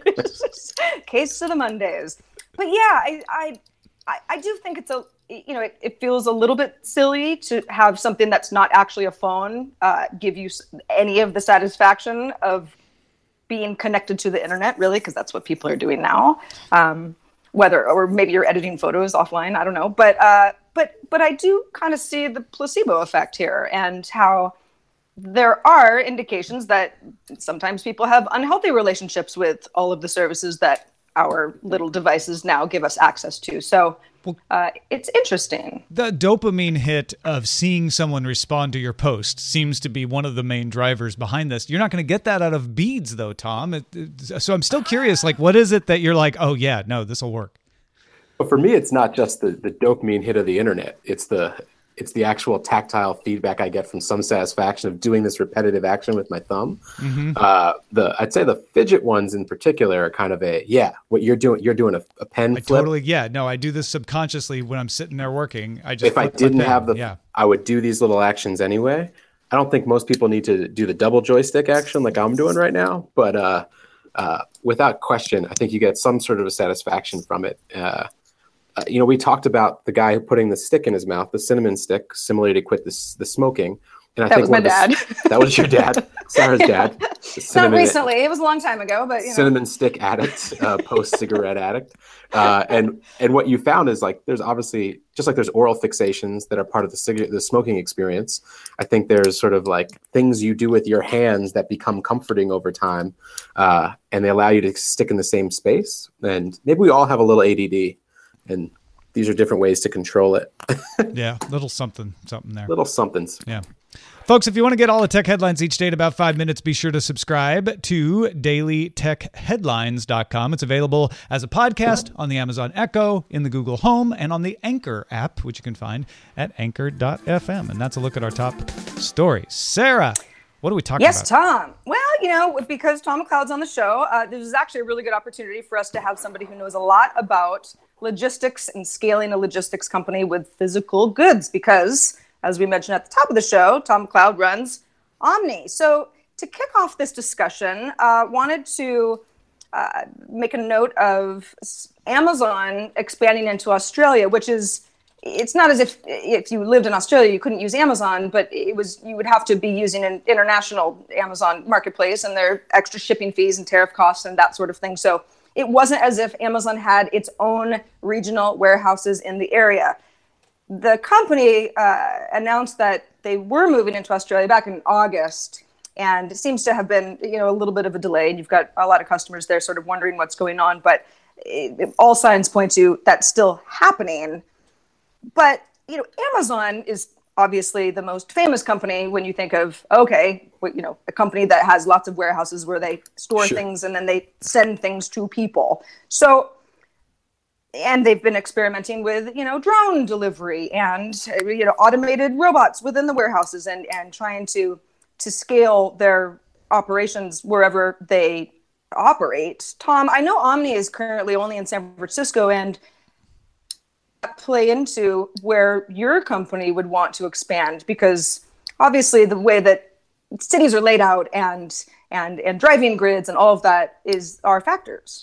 case of the Mondays. But yeah, I, I, I do think it's a, you know, it, it feels a little bit silly to have something that's not actually a phone uh, give you any of the satisfaction of being connected to the internet, really, because that's what people are doing now. Um, whether, or maybe you're editing photos offline, I don't know. But uh, but but I do kind of see the placebo effect here, and how there are indications that sometimes people have unhealthy relationships with all of the services that our little devices now give us access to. So uh, it's interesting. The dopamine hit of seeing someone respond to your post seems to be one of the main drivers behind this. You're not going to get that out of beads, though, Tom. It, it, so I'm still curious, like, what is it that you're like, oh, yeah, no, this will work? But for me, it's not just the, the dopamine hit of the internet. It's the it's the actual tactile feedback I get from some satisfaction of doing this repetitive action with my thumb. Mm-hmm. Uh, the I'd say the fidget ones in particular are kind of a, yeah, what you're doing, you're doing a, a pen I flip. Totally, yeah. No, I do this subconsciously when I'm sitting there working. I just If I didn't have the, yeah. I would do these little actions anyway. I don't think most people need to do the double joystick action like I'm doing right now, but uh, uh, without question, I think you get some sort of a satisfaction from it. Uh, Uh, you know, we talked about the guy putting the stick in his mouth, the cinnamon stick, similarly to quit this, the smoking. And I that think was my dad. The, that was your dad, Sarah's dad. Not recently. It was a long time ago, but you know. Cinnamon stick addict, uh, post-cigarette addict. Uh, and and what you found is like there's obviously, just like there's oral fixations that are part of the cigarette, the smoking experience. I think there's sort of like things you do with your hands that become comforting over time. Uh, and they allow you to stick in the same space. And maybe we all have a little A D D. And these are different ways to control it. Yeah, little something, something there. Little somethings. Yeah. Folks, if you want to get all the tech headlines each day in about five minutes, be sure to subscribe to daily tech headlines dot com. It's available as a podcast on the Amazon Echo, in the Google Home, and on the Anchor app, which you can find at anchor dot f m. And that's a look at our top stories. Sarah, what are we talking yes, about? Yes, Tom. Well, you know, because Tom McLeod's on the show, uh, this is actually a really good opportunity for us to have somebody who knows a lot about logistics and scaling a logistics company with physical goods, because as we mentioned at the top of the show, Tom McLeod runs Omni. So to kick off this discussion, uh, wanted to uh, make a note of Amazon expanding into Australia, which is, it's not as if if you lived in Australia, you couldn't use Amazon, but it was, you would have to be using an international Amazon marketplace, and there are extra shipping fees and tariff costs and that sort of thing. So it wasn't as if Amazon had its own regional warehouses in the area. The company uh, announced that they were moving into Australia back in August, and it seems to have been, you know, a little bit of a delay. You've got a lot of customers there sort of wondering what's going on, but it, it, all signs point to that's still happening. But, you know, Amazon is obviously the most famous company when you think of, okay, you know, a company that has lots of warehouses where they store sure. things and then they send things to people. So, and they've been experimenting with, you know, drone delivery and, you know, automated robots within the warehouses, and, and trying to, to scale their operations wherever they operate. Tom, I know Omni is currently only in San Francisco, and play into where your company would want to expand, because obviously the way that cities are laid out and and and driving grids and all of that is are factors.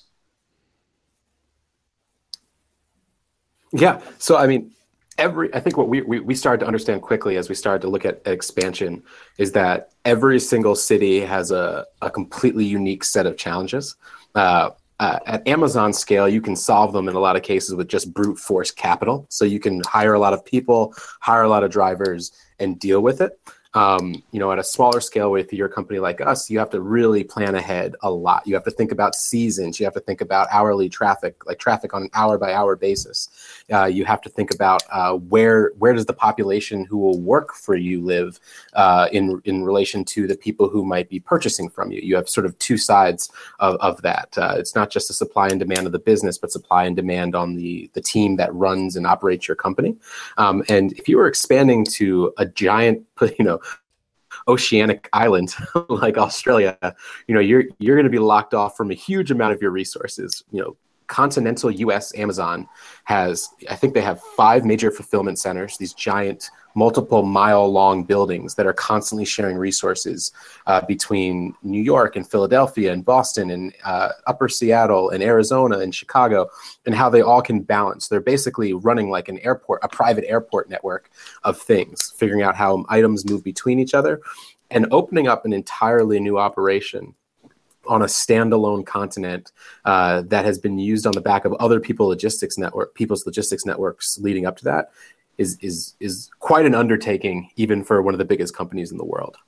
Yeah. So I mean, every I think what we, we we started to understand quickly as we started to look at expansion is that every single city has a, a completely unique set of challenges. Uh, uh, at Amazon scale, you can solve them in a lot of cases with just brute force capital. So you can hire a lot of people, hire a lot of drivers, and deal with it. Um, you know, at a smaller scale with your company like us, you have to really plan ahead a lot. You have to think about seasons. You have to think about hourly traffic, like traffic on an hour by hour basis. Uh, you have to think about uh, where where does the population who will work for you live uh, in in relation to the people who might be purchasing from you. You have sort of two sides of, of that. Uh, it's not just the supply and demand of the business, but supply and demand on the, the team that runs and operates your company. Um, and if you were expanding to a giant, you know, oceanic island like Australia, you know, you're you're going to be locked off from a huge amount of your resources. You know, continental U S Amazon has, I think they have five major fulfillment centers, these giant multiple mile long buildings that are constantly sharing resources uh, between New York and Philadelphia and Boston and uh, Upper Seattle and Arizona and Chicago, and how they all can balance. They're basically running like an airport, a private airport network of things, figuring out how items move between each other and opening up an entirely new operation on a standalone continent uh, that has been used on the back of other people logistics network, people's logistics networks leading up to that is is is quite an undertaking, even for one of the biggest companies in the world.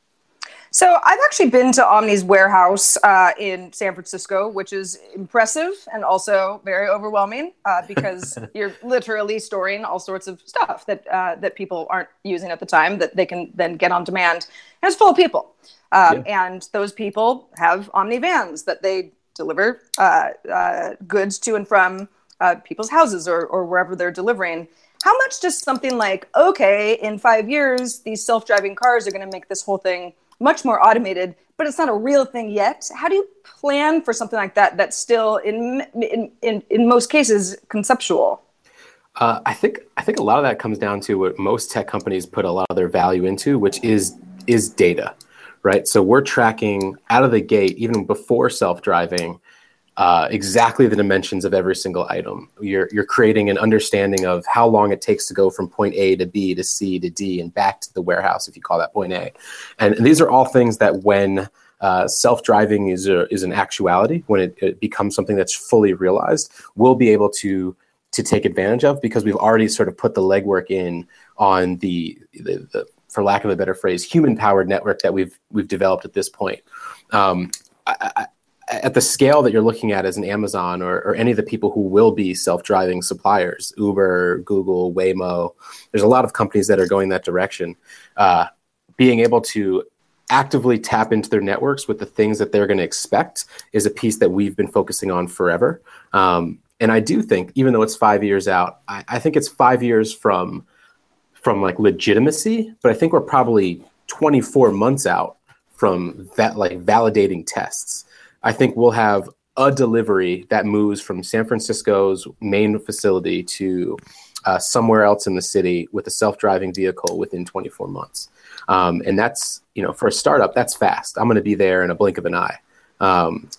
So I've actually been to Omni's warehouse uh, in San Francisco, which is impressive and also very overwhelming uh, because you're literally storing all sorts of stuff that uh, that people aren't using at the time that they can then get on demand. And it's full of people. Um, yeah. And those people have Omni vans that they deliver uh, uh, goods to and from uh, people's houses or, or wherever they're delivering. How much does something like, okay, in five years, these self-driving cars are going to make this whole thing much more automated, but it's not a real thing yet. How do you plan for something like that that's still, in in in, in most cases, conceptual? Uh, I think I think a lot of that comes down to what most tech companies put a lot of their value into, which is is data. Right. So we're tracking out of the gate, even before self-driving, uh, exactly the dimensions of every single item. You're you're creating an understanding of how long it takes to go from point A to B to C to D and back to the warehouse, if you call that point A. And, and these are all things that when uh, self-driving is a, is an actuality, when it, it becomes something that's fully realized, we'll be able to to take advantage of because we've already sort of put the legwork in on the the, the for lack of a better phrase, human-powered network that we've we've developed at this point. Um, I, I, at the scale that you're looking at as an Amazon or, or any of the people who will be self-driving suppliers, Uber, Google, Waymo, there's a lot of companies that are going that direction. Uh, being able to actively tap into their networks with the things that they're going to expect is a piece that we've been focusing on forever. Um, and I do think, even though it's five years out, I, I think it's five years from from like legitimacy, but I think we're probably twenty-four months out from that, like validating tests. I think we'll have a delivery that moves from San Francisco's main facility to uh, somewhere else in the city with a self-driving vehicle within twenty-four months. Um, and that's, you know, for a startup, that's fast. I'm going to be there in a blink of an eye. Um,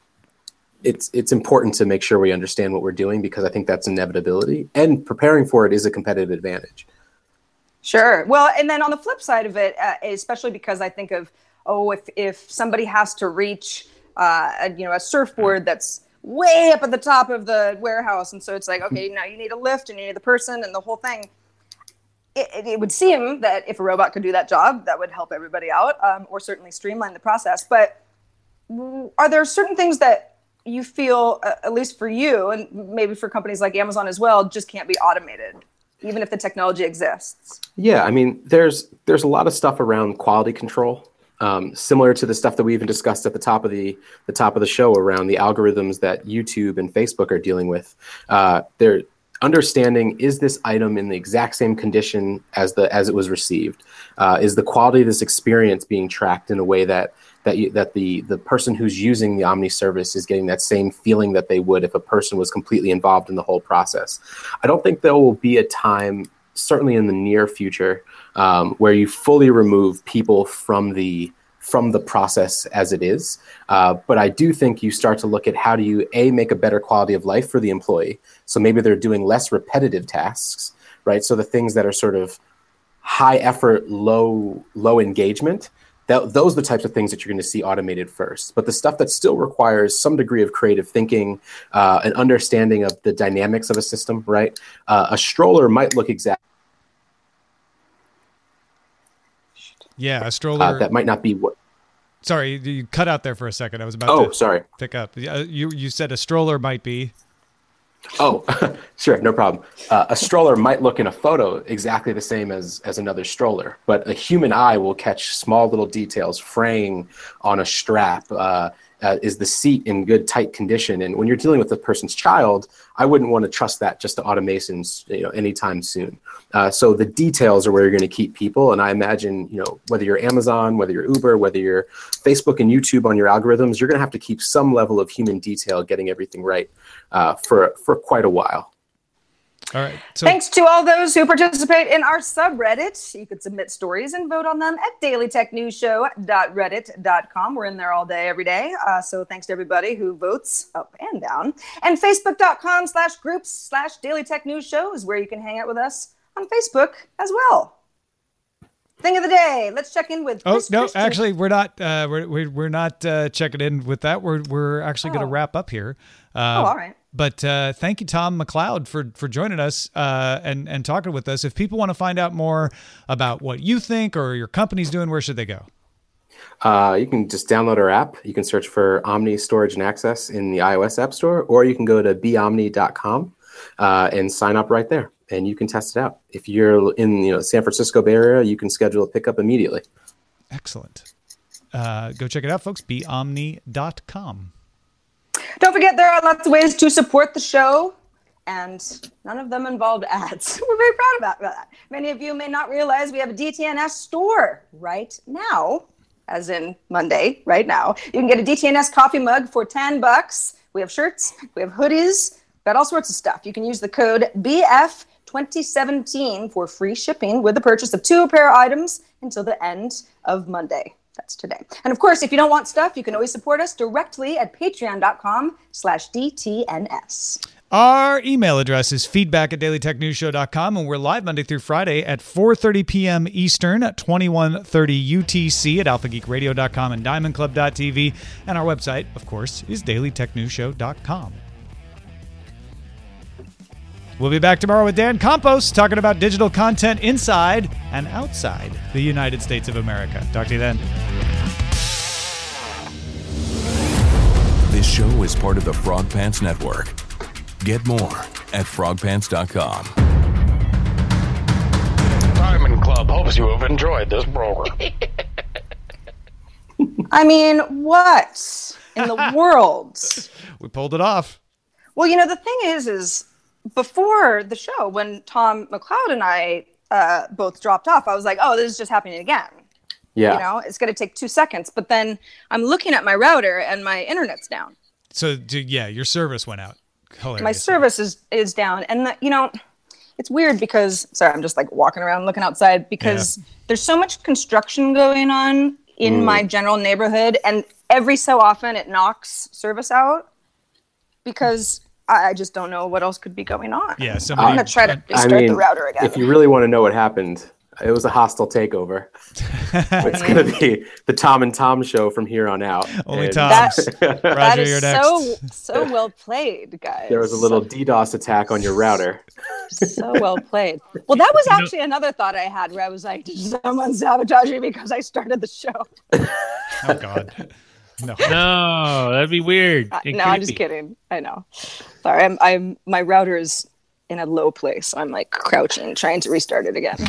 it's it's important to make sure we understand what we're doing because I think that's inevitability, and preparing for it is a competitive advantage. Sure. Well, and then on the flip side of it, uh, especially because I think of, oh, if if somebody has to reach, uh, a, you know, a surfboard that's way up at the top of the warehouse, and so it's like, okay, now you need a lift and you need the person and the whole thing. It, it, it would seem that if a robot could do that job, that would help everybody out, um, or certainly streamline the process. But are there certain things that you feel, uh, at least for you, and maybe for companies like Amazon as well, just can't be automated, even if the technology exists? Yeah, I mean, there's there's a lot of stuff around quality control, um, similar to the stuff that we even discussed at the top of the the top of the show around the algorithms that YouTube and Facebook are dealing with. Uh, they're understanding, is this item in the exact same condition as the as it was received? Uh, is the quality of this experience being tracked in a way that that you, that the the person who's using the Omni service is getting that same feeling that they would if a person was completely involved in the whole process? I don't think there will be a time, certainly in the near future, um, where you fully remove people from the from the process as it is. Uh, but I do think you start to look at how do you, A, make a better quality of life for the employee. So maybe they're doing less repetitive tasks, right? So the things that are sort of high effort, low low engagement, That, those are the types of things that you're going to see automated first. But the stuff that still requires some degree of creative thinking, uh, an understanding of the dynamics of a system, right? Uh, a stroller might look exactly. Yeah, a stroller. Uh, that might not be what. Sorry, you cut out there for a second. I was about Oh, to sorry. pick up. Yeah, You you said a stroller might be. Oh, sure, no problem. Uh, a stroller might look in a photo exactly the same as, as another stroller, but a human eye will catch small little details, fraying on a strap, uh, uh, is the seat in good, tight condition? And when you're dealing with a person's child, I wouldn't want to trust that just to automations, you know, anytime soon. Uh, so the details are where you're going to keep people. And I imagine, you know, whether you're Amazon, whether you're Uber, whether you're Facebook and YouTube on your algorithms, you're going to have to keep some level of human detail getting everything right uh, for, for quite a while. All right. So, Thanks to all those who participate in our subreddit. You could submit stories and vote on them at daily tech news show dot reddit dot com. We're in there all day, every day. Uh, so thanks to everybody who votes up and down. And facebook.com slash groups slash daily tech news show is where you can hang out with us on Facebook as well. Thing of the day. Let's check in with. oh Chris no, Christian. actually, we're not. Uh, we're we're we're not uh, checking in with that. We're we're actually going Oh. to wrap up here. Uh, Oh, all right. But uh, thank you, Tom McLeod, for for joining us uh, and and talking with us. If people want to find out more about what you think or your company's doing, where should they go? Uh, you can just download our app. You can search for Omni Storage and Access in the iOS App Store, or you can go to be omni dot com uh, and sign up right there, and you can test it out. If you're in you know San Francisco Bay Area, you can schedule a pickup immediately. Excellent. Uh, go check it out, folks. be omni dot com. Don't forget, there are lots of ways to support the show, and none of them involved ads. We're very proud about that. Many of you may not realize we have a D T N S store right now, as in Monday, right now. You can get a D T N S coffee mug for ten bucks. We have shirts, we have hoodies, we've got all sorts of stuff. You can use the code B F twenty seventeen for free shipping with the purchase of two pair of items until the end of Monday. That's today. And of course, if you don't want stuff, you can always support us directly at patreon.com slash DTNS. Our email address is feedback at daily tech news show dot com, and we're live Monday through Friday at four thirty p.m. Eastern, at twenty-one thirty U T C at alpha geek radio dot com and diamond club dot t v. And our website, of course, is daily tech news show dot com. We'll be back tomorrow with Dan Campos talking about digital content inside and outside the United States of America. Talk to you then. This show is part of the Frog Pants Network. Get more at frog pants dot com. Diamond Club hopes you have enjoyed this program. I mean, what in the world? We pulled it off. Well, you know, the thing is, is before the show, when Tom McLeod and I uh, both dropped off, I was like, oh, this is just happening again. Yeah. You know, it's going to take two seconds. But then I'm looking at my router and my internet's down. So, do- yeah, your service went out. Hilarious. My service is, is down. And, the, you know, it's weird because, sorry, I'm just like walking around looking outside because Yeah. there's so much construction going on in my general neighborhood. And every so often it knocks service out because I I just don't know what else could be going on. Yeah, somebody- I'm going to try to I restart I mean, the router again. if you really want to know what happened, it was a hostile takeover. It's going to be the Tom and Tom show from here on out. Only And Tom's. that Roger, is you're next. so so well played, guys. There was a little DDoS attack on your router. so well played. Well, that was actually another thought I had where I was like, did someone sabotage me because I started the show? Oh, God. No. No, that'd be weird. Uh, and no, I'm just creepy. kidding. I know. Sorry, I'm I'm my router is in a low place. I'm like crouching, trying to restart it again.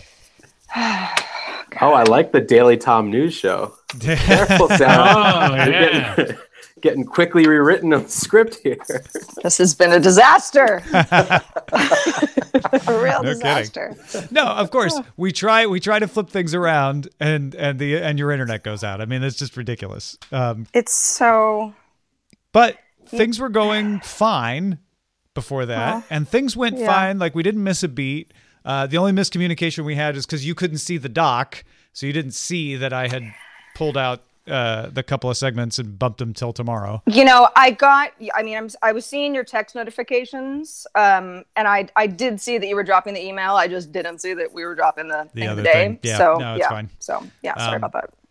Oh, I like the Daily Tom News Show. Careful, Sam. Oh, You're yeah. getting, getting quickly rewritten on the script here. This has been a disaster. a real No disaster. No, of course we try. We try to flip things around, and and the and your internet goes out. I mean, it's just ridiculous. Um, It's so but things were going fine before that, Well, and things went yeah. fine. Like we didn't miss a beat. Uh, the only miscommunication we had is because you couldn't see the doc, so you didn't see that I had pulled out uh, the couple of segments and bumped them till tomorrow. You know, I got. I mean, I'm. I was seeing your text notifications, um, and I. I did see that you were dropping the email. I just didn't see that we were dropping the, The thing of other the day. thing. Yeah, So no, it's yeah. fine. So yeah. Sorry Um, about that.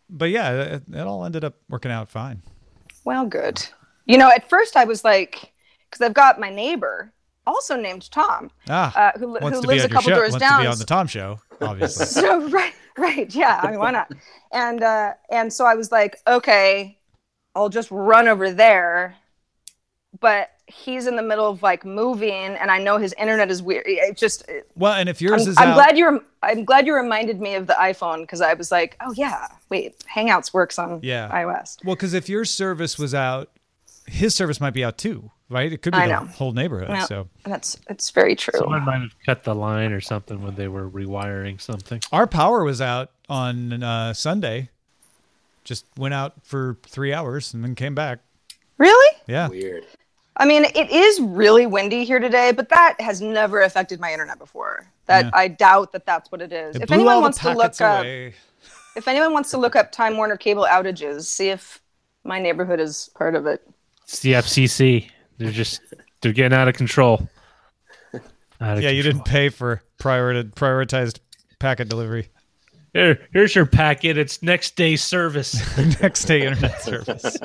but yeah, it, it all ended up working out fine. Well, good. You know, at first I was like, because I've got my neighbor, also named Tom, Ah, uh, who, wants who to be lives on a your couple show, doors wants down. to be on the Tom Show, obviously. So right, right, yeah. I mean, why not? And uh, and so I was like, okay, I'll just run over there. But he's in the middle of like moving, and I know his internet is weird. It just it, Well, and if yours I'm, is I'm out, glad you. I'm glad you reminded me of the iPhone because I was like, oh yeah, wait, Hangouts works on Yeah. iOS. well, because if your service was out, his service might be out too, right? It could be I the know. whole neighborhood. Well, So that's it's very true. Someone might have cut the line or something when they were rewiring something. our power was out on uh, Sunday. Just went out for three hours and then came back. Really? Yeah. Weird. I mean, it is really windy here today, but that has never affected my internet before. That Yeah. I doubt that that's what it is. It if blew anyone all the wants to look packets up, away. if anyone wants to look up Time Warner cable outages, see if my neighborhood is part of it. It's the F C C. They're just they're getting out of control. Out of Yeah, you control. didn't pay for prioritized prioritized packet delivery. Here, here's your packet. It's next day service. Next day internet service.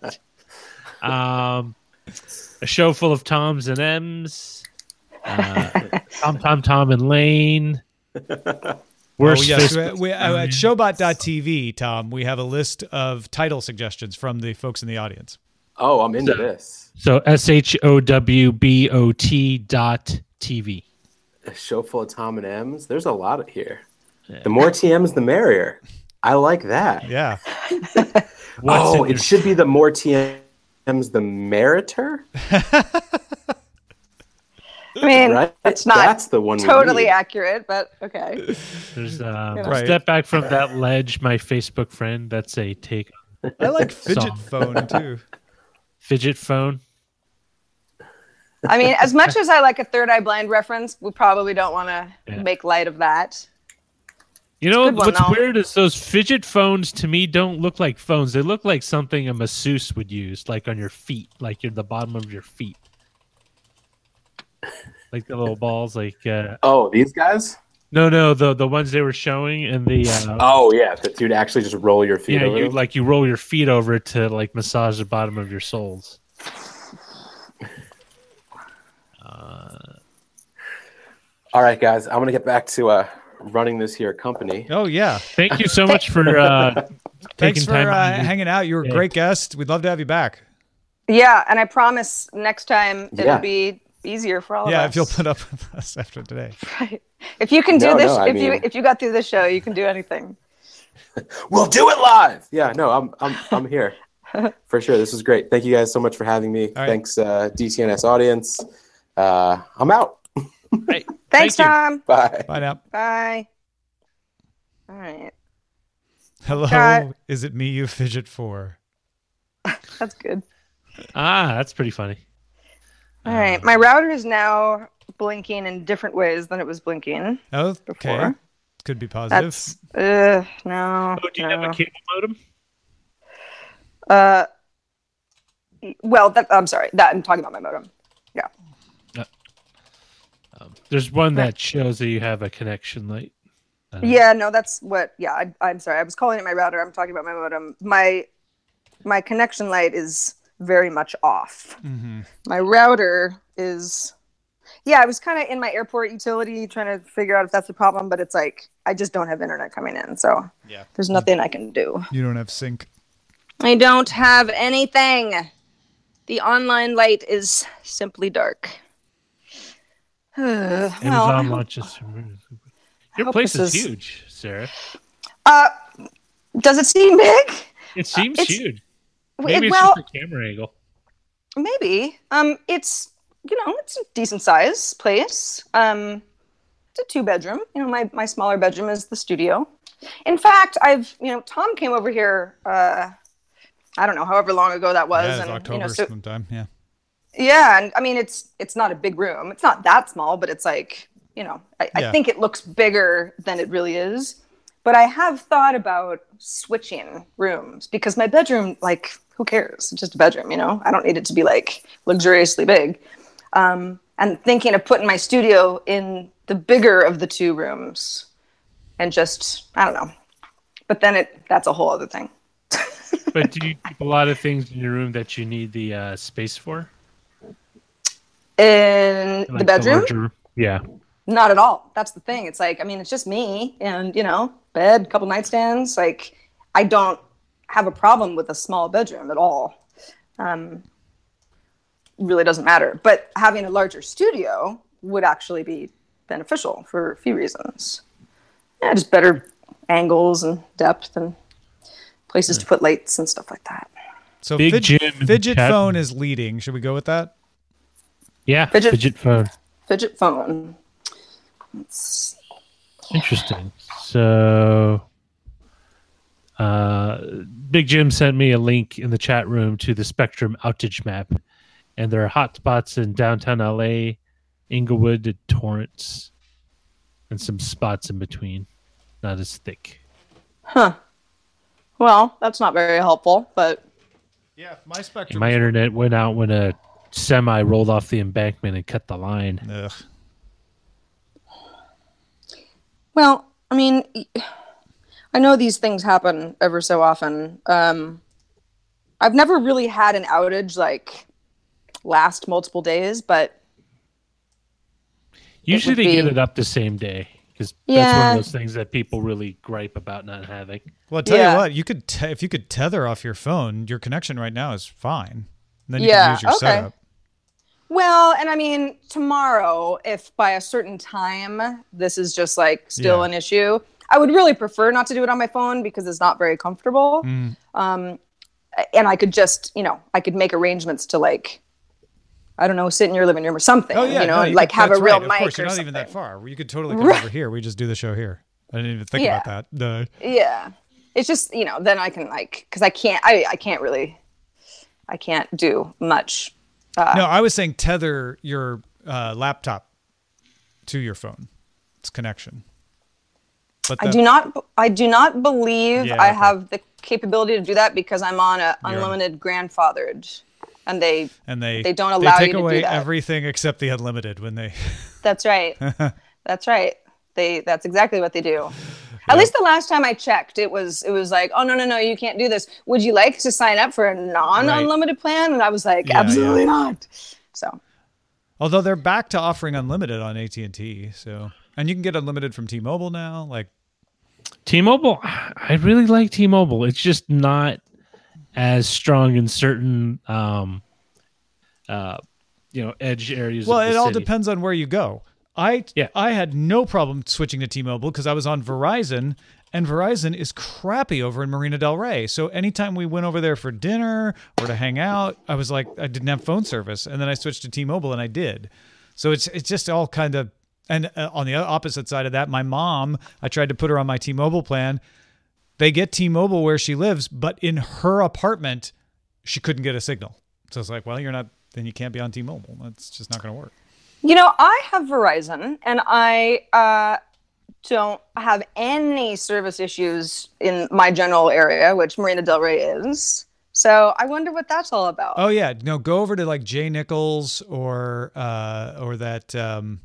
Um, a show full of Toms and M's. Uh, Tom, Tom, Tom, and Lane. Worst Oh, yes. Facebook- We, we, uh, at showbot dot t v, Tom, we have a list of title suggestions from the folks in the audience. Oh, I'm into this. So S H O W B O T dot T V. A show full of Tom and M's. There's a lot of here. The more T Ms, the merrier. I like that. Yeah. What's oh, in it your- should be the more T Ms, the meritor. I mean, Right? that's not That's the one. we totally need. accurate, but okay. There's um, Right. Step back from that ledge, my Facebook friend. That's a take on I like fidget Song. phone, too. fidget phone. I mean, as much as I like a Third Eye Blind reference, we probably don't want to Yeah. make light of that. You know good one, what's though. weird is those fidget phones to me don't look like phones. They look like something a masseuse would use, like on your feet, like you're the bottom of your feet, like the little balls. Like uh, Oh, these guys. no, no, the the ones they were showing in the uh, Oh yeah, that you'd actually just roll your feet yeah, over. you them. like you roll your feet over it to like massage the bottom of your soles. All right, guys, I'm gonna get back to uh, running this here company. Oh, yeah. Thank you so much for uh, Thanks taking for time. uh, out of your- hanging out. You were a Yeah. great guest. We'd love to have you back. Yeah, and I promise next time it'll Yeah. be easier for all Yeah, of us. if you'll put up with us after today. Right. If you can do No, this, no, I if you mean- if you got through this show, you can do anything. We'll do it live. Yeah, no, I'm I'm I'm here for sure. This was great. Thank you guys so much for having me. right. Thanks, uh, D T N S audience. Uh, I'm out. Hey, Thanks, thank you. Tom. Bye. Bye now. Bye. All right, Hello. Got- Is it me you fidget for? that's good. Ah, that's pretty funny. All right, my router is now blinking in different ways than it was blinking Oh, okay. before. Could be positive. That's uh no. Oh, do you no. have a cable modem? Uh, well, that, I'm sorry. That I'm talking about my modem. Yeah. Um, there's one that shows that you have a connection light. Uh, Yeah. No, that's what. Yeah. I, I'm sorry. I was calling it my router. I'm talking about my modem. My my connection light is very much off. Mm-hmm. My router is. Yeah, I was kind of in my airport utility trying to figure out if that's the problem, but it's like I just don't have internet coming in, so Yeah. there's nothing I can do. You don't have sync. I don't have anything. The online light is simply dark. well, Amazon launches. Your hope place this is is- huge, Sarah. uh, does it seem big? It seems it's- huge. It- Maybe it's well, just a camera angle. maybe. Um, it's you know, it's a decent size place. Um, it's a two bedroom. You know, my my smaller bedroom is the studio. In fact, I've you know, Tom came over here. Uh, I don't know, however long ago that was, Yeah, it's and October you know, so sometime. Yeah. yeah, and I mean, it's it's not a big room. It's not that small, but it's like you know, I, Yeah. I think it looks bigger than it really is. But I have thought about switching rooms because my bedroom, like, who cares? It's just a bedroom, you know? I don't need it to be like luxuriously big. Um, and thinking of putting my studio in the bigger of the two rooms and just, I don't know, But then it that's a whole other thing. But do you keep a lot of things in your room that you need the uh, space for? In Like the bedroom? larger- yeah. Not at all. That's the thing. It's like, I mean, it's just me and, you know, bed, couple nightstands. Like, I don't have a problem with a small bedroom at all. Um, really doesn't matter. But having a larger studio would actually be beneficial for a few reasons. Yeah, just better angles and depth and places to put lights and stuff like that. So Big fid- Jim in the fidget chat. phone is leading. Should we go with that? Yeah, Fidget- fidget phone. Fidget phone. Let's see. Interesting. So, uh, Big Jim sent me a link in the chat room to the Spectrum outage map, and there are hotspots in downtown L A, Inglewood, and Torrance, and some spots in between. Not as thick. Huh. Well, that's not very helpful, but Yeah, my Spectrum. My internet went out when a semi rolled off the embankment and cut the line. Ugh. well, I mean, I know these things happen ever so often. Um, I've never really had an outage like last multiple days, but Usually would they get be- it up the same day because that's one Yeah. of those things that people really gripe about not having. Well, I tell Yeah. you what, you could te- if you could tether off your phone, your connection right now is fine. Then you Yeah, can use your okay. setup. well, and I mean, tomorrow, if by a certain time this is just like still Yeah. an issue, I would really prefer not to do it on my phone because it's not very comfortable. Mm. Um, and I could just, you know, I could make arrangements to like, I don't know, sit in your living room or something, Oh yeah, you know, no, and you like could- have a that's real right. mic Of course, or you're not something. even that far. You could totally come Right. over here. We just do the show here. I didn't even think Yeah. about that. Duh. Yeah. It's just, you know, then I can like, cause I can't, I, I can't really, I can't do much. Uh, No, I was saying tether your uh, laptop to your phone. It's connection. But I that- do not, I do not believe Yeah, I okay. have the capability to do that because I'm on a You're on a- unlimited grandfathered and they, and they they don't allow they take you to do away that. everything except the unlimited when they. that's right. That's right. They, that's exactly what they do. At least the last time I checked, it was it was like, oh no no no, you can't do this. Would you like to sign up for a non-unlimited plan? And I was like, Yeah, absolutely yeah. not. So Although they're back to offering unlimited on A T and T, so and you can get unlimited from T-Mobile now. Like, T-Mobile, I really like T-Mobile. It's just not as strong in certain, um, uh, you know, edge areas. well, of the it all city. depends on where you go. I Yeah. I had no problem switching to T-Mobile because I was on Verizon, and Verizon is crappy over in Marina Del Rey. So anytime we went over there for dinner or to hang out, I was like, I didn't have phone service, and then I switched to T-Mobile, and I did. So it's it's just all kind of. And uh, on the opposite side of that, my mom, I tried to put her on my T-Mobile plan. They get T-Mobile where she lives, but in her apartment, she couldn't get a signal. So it's like, well, you're not, then you can't be on T-Mobile. That's just not going to work. you know, I have Verizon and I uh, don't have any service issues in my general area, which Marina Del Rey is. So I wonder what that's all about. Oh yeah, no, go over to like Jay Nichols or uh, or that um,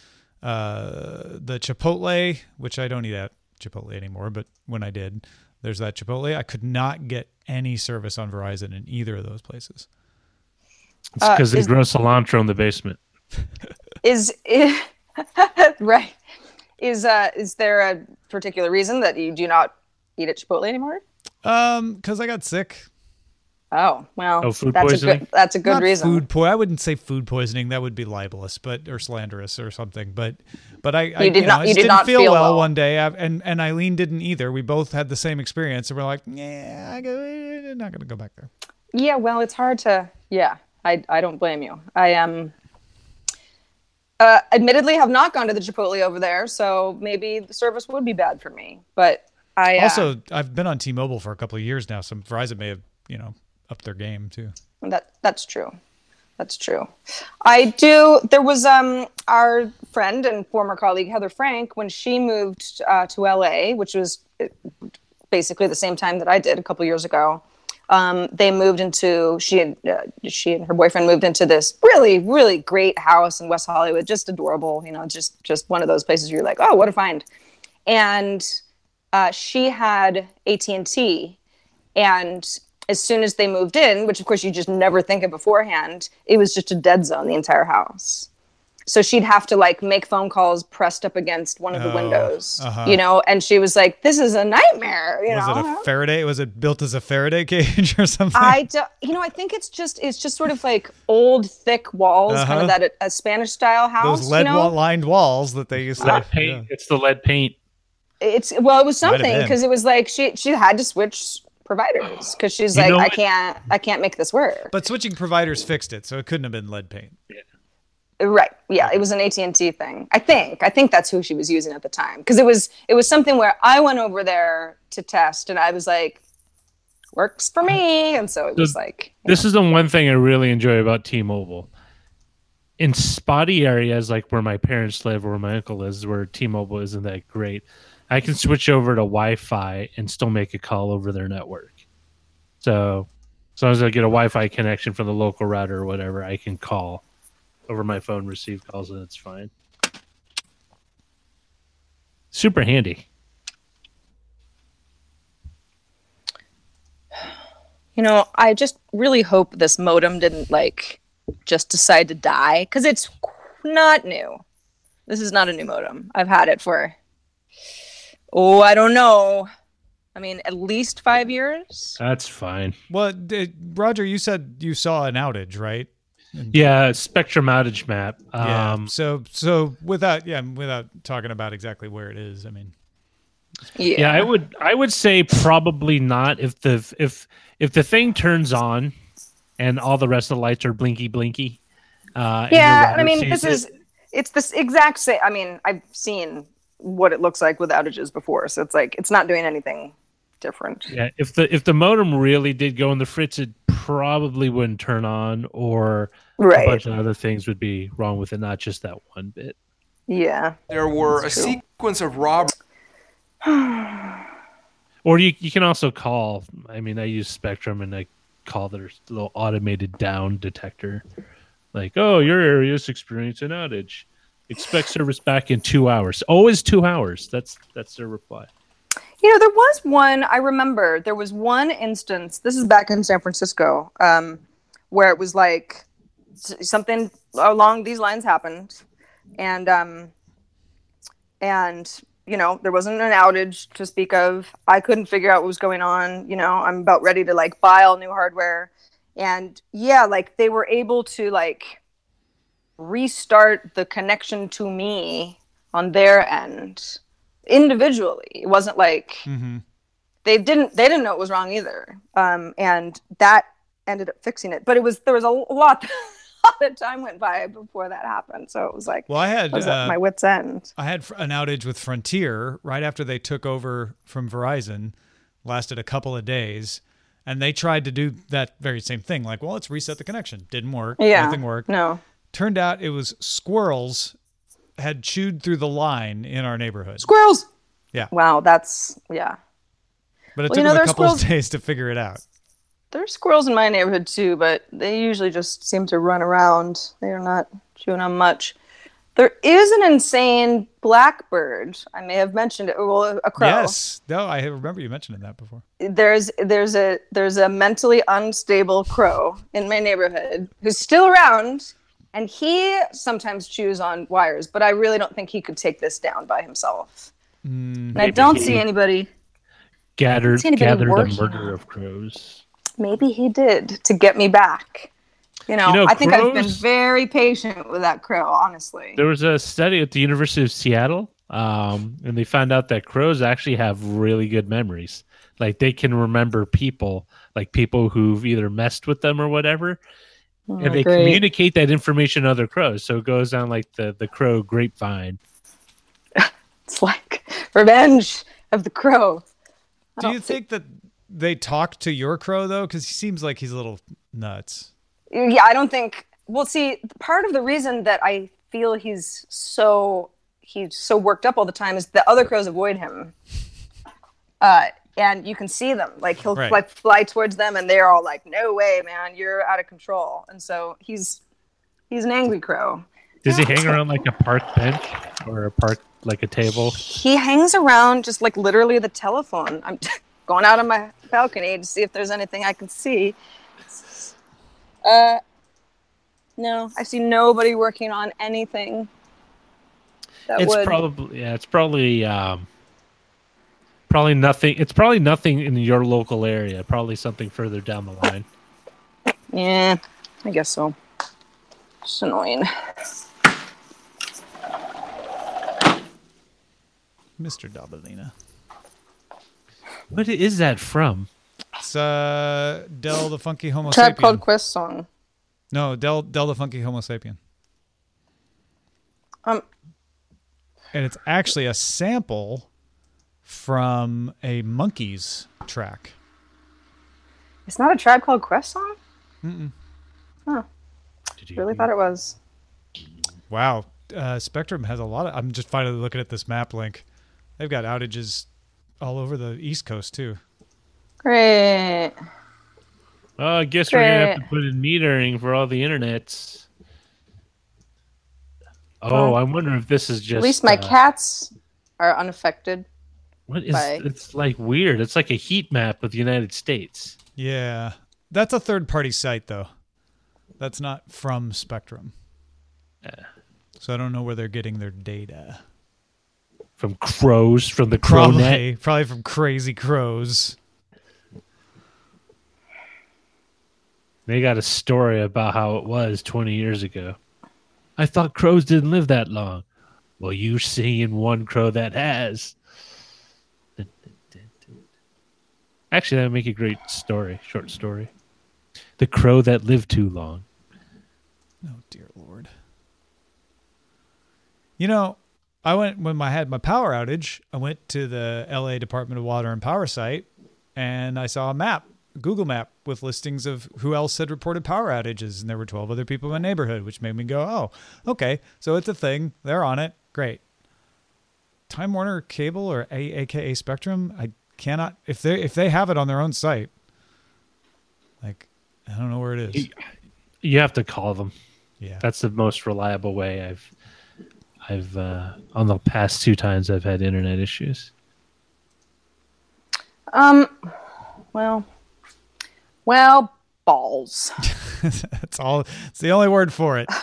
uh, the Chipotle, which I don't eat at Chipotle anymore, but when I did, there's that Chipotle. I could not get any service on Verizon in either of those places. It's Uh, because they is- grow cilantro in the basement. Is, is right? Is uh is there a particular reason that you do not eat at Chipotle anymore? Um, because I got sick. Oh well, Oh, food that's a poisoning? good that's a good Not reason. Food po- I wouldn't say food poisoning. That would be libelous, but or slanderous or something. But but I, I You did know, not- I you just did didn't not feel, feel well, well. one day, I, and and Eileen didn't either. We both had the same experience, and we're like, yeah, I go, I'm not gonna go back there. Yeah, well, it's hard to. Yeah, I I don't blame you. I am. Uh, admittedly, have not gone to the Chipotle over there, so maybe the service would be bad for me. But I uh, Also, I've been on T-Mobile for a couple of years now, so Verizon may have you know upped their game too. that that's true. That's true. I do. There was um our friend and former colleague Heather Frank when she moved uh, to L A, which was basically the same time that I did a couple years ago. Um, they moved into she and uh, she and her boyfriend moved into this really really great house in West Hollywood, just adorable. You know, just just one of those places where you're like, oh, what a find. And uh, she had A T and T, and as soon as they moved in, which of course you just never think of beforehand, it was just a dead zone, the entire house. So she'd have to like make phone calls pressed up against one of the Oh, windows, uh-huh. you know, and she was like, this is a nightmare, you Was know. it a Faraday? Was it built as a Faraday cage or something? I do, you know, I think it's just, it's just sort of like old thick walls, Uh-huh. kind of that, a Spanish style house, Those lead you know? wall lined walls that they used to Lead paint. It's the lead paint. It's, well, it was Might have something been. because it was like, she, she had to switch providers because she's You like, know I what? can't, I can't make this work. But switching providers fixed it, so it couldn't have been lead paint. Right. Yeah, it was an A T and T thing. I think. I think that's who she was using at the time because it was it was something where I went over there to test and I was like, works for me, and so it was So like. This is the one thing I really enjoy about T-Mobile. In spotty areas like where my parents live or where my uncle lives, where T-Mobile isn't that great, I can switch over to Wi-Fi and still make a call over their network. So as long as I get a Wi-Fi connection from the local router or whatever, I can call over my phone, receive calls, and it's fine. Super handy. You know, I just really hope this modem didn't like just decide to die because it's not new. This is not a new modem. I've had it for, oh, I don't know. I mean, at least five years. That's fine. Well, did, Roger, you said you saw an outage, right? Yeah, Spectrum outage map. Yeah. Um, So, so without, yeah, without talking about exactly where it is, I mean, Yeah. yeah, I would I would say probably not if the if if the thing turns on and all the rest of the lights are blinky blinky. Uh, and your Yeah, router I mean, sees this it. is it's this exact same. I mean, I've seen what it looks like with outages before, so it's like it's not doing anything different. Yeah, if the if the modem really did go in the fritz, it probably wouldn't turn on, or a Right. bunch of other things would be wrong with it, not just that one bit. Yeah. There were a That's true. sequence of robberies. Or you you can also call. I mean, I use Spectrum and I call their little automated down detector, like, oh, your area is experiencing an outage. Expect service back in two hours. Always two hours. That's that's their reply. You know, there was one, I remember, there was one instance, this is back in San Francisco, um, where it was like s- something along these lines happened. And, um, and, you know, there wasn't an outage to speak of. I couldn't figure out what was going on. You know, I'm about ready to like buy all new hardware. And yeah, like they were able to like restart the connection to me on their end individually. It wasn't like mm-hmm. they didn't they didn't know it was wrong either, um and that ended up fixing it, but it was there was a lot a lot of time went by before that happened, so it was like, Well, I had I was uh, at my wit's end. I had an outage with Frontier right after they took over from Verizon. Lasted a couple of days, and they tried to do that very same thing. Like, well, let's reset the connection. Didn't work. Yeah, Nothing worked. no. Turned out it was squirrels had chewed through the line in our neighborhood. Squirrels. Yeah. Wow, that's yeah. But it Well, took you know, them a there's couple squirrels- of days to figure it out. There's squirrels in my neighborhood too, but they usually just seem to run around. They are not chewing on much. There is an insane blackbird. I may have mentioned it. Well, a crow. Yes. No, I remember you mentioning that before. There's there's a there's a mentally unstable crow in my neighborhood who's still around, and he sometimes chews on wires. But I really don't think he could take this down by himself. Mm, And I don't see anybody. Gathered see anybody gathered a working murder on it. of crows. Maybe he did to get me back. You know, You know, I think I've been crows- very patient with that crow, honestly. There was a study at the University of Seattle, um, and they found out that crows actually have really good memories. Like they can remember people, like people who've either messed with them or whatever, Oh, and they great. communicate that information to other crows. So it goes on like the, the crow grapevine. It's like revenge of the crow. I Do don't you think that they talk to your crow though? Because he seems like he's a little nuts. Yeah, I don't think. Well, see, part of the reason that I feel he's so he's so worked up all the time is the other crows avoid him, uh, and you can see them. Like he'll Right. like fly towards them, and they're all like, "No way, man, you're out of control." And so he's he's an angry crow. Does he hang around like a park bench or a park like a table? He hangs around just like literally the telephone. I'm going out on my balcony to see if there's anything I can see. Uh, no, I see nobody working on anything. That It's would... probably yeah. It's probably um, probably nothing. It's probably nothing in your local area. Probably something further down the line. Yeah, I guess so. It's annoying. Mister Dabalina. What is that from? It's uh, Del the Funky Homo Tribe Called Sapien. Quest song. No, Del Del the Funky Homo Sapien. Um, And it's actually a sample from a Monkees track. it's not a Tribe Called Quest song? Mm-mm. Huh. Did you Really thought it was. Wow. Uh, Spectrum has a lot of... I'm just finally looking at this map link. They've got outages all over the East Coast, too. Great. Oh, I guess we're gonna have Great. to put in metering for all the internets. Oh, Well, I wonder if this is just. At least my uh, cats are unaffected. What is? by- It's like weird. It's like a heat map of the United States. Yeah. That's a third-party site, though. That's not from Spectrum. So I don't know where they're getting their data. From crows, from the crow net. Probably, probably from Crazy Crows. They got a story about how it was twenty years ago. I thought crows didn't live that long. Well, you're seeing one crow that has. Actually, that would make a great story, short story. The crow that lived too long. Oh, dear Lord. You know, I went, when I had my power outage, I went to the L A Department of Water and Power site, and I saw a map, a Google map, with listings of who else had reported power outages, and there were twelve other people in my neighborhood, which made me go, oh, okay, so it's a thing. They're on it. Great. Time Warner Cable, or a- aka Spectrum, I cannot, if they if they have it on their own site, like, I don't know where it is. You have to call them. Yeah. That's the most reliable way I've I've uh, on the past two times I've had internet issues. Um, well, well, balls. That's all. It's the only word for it.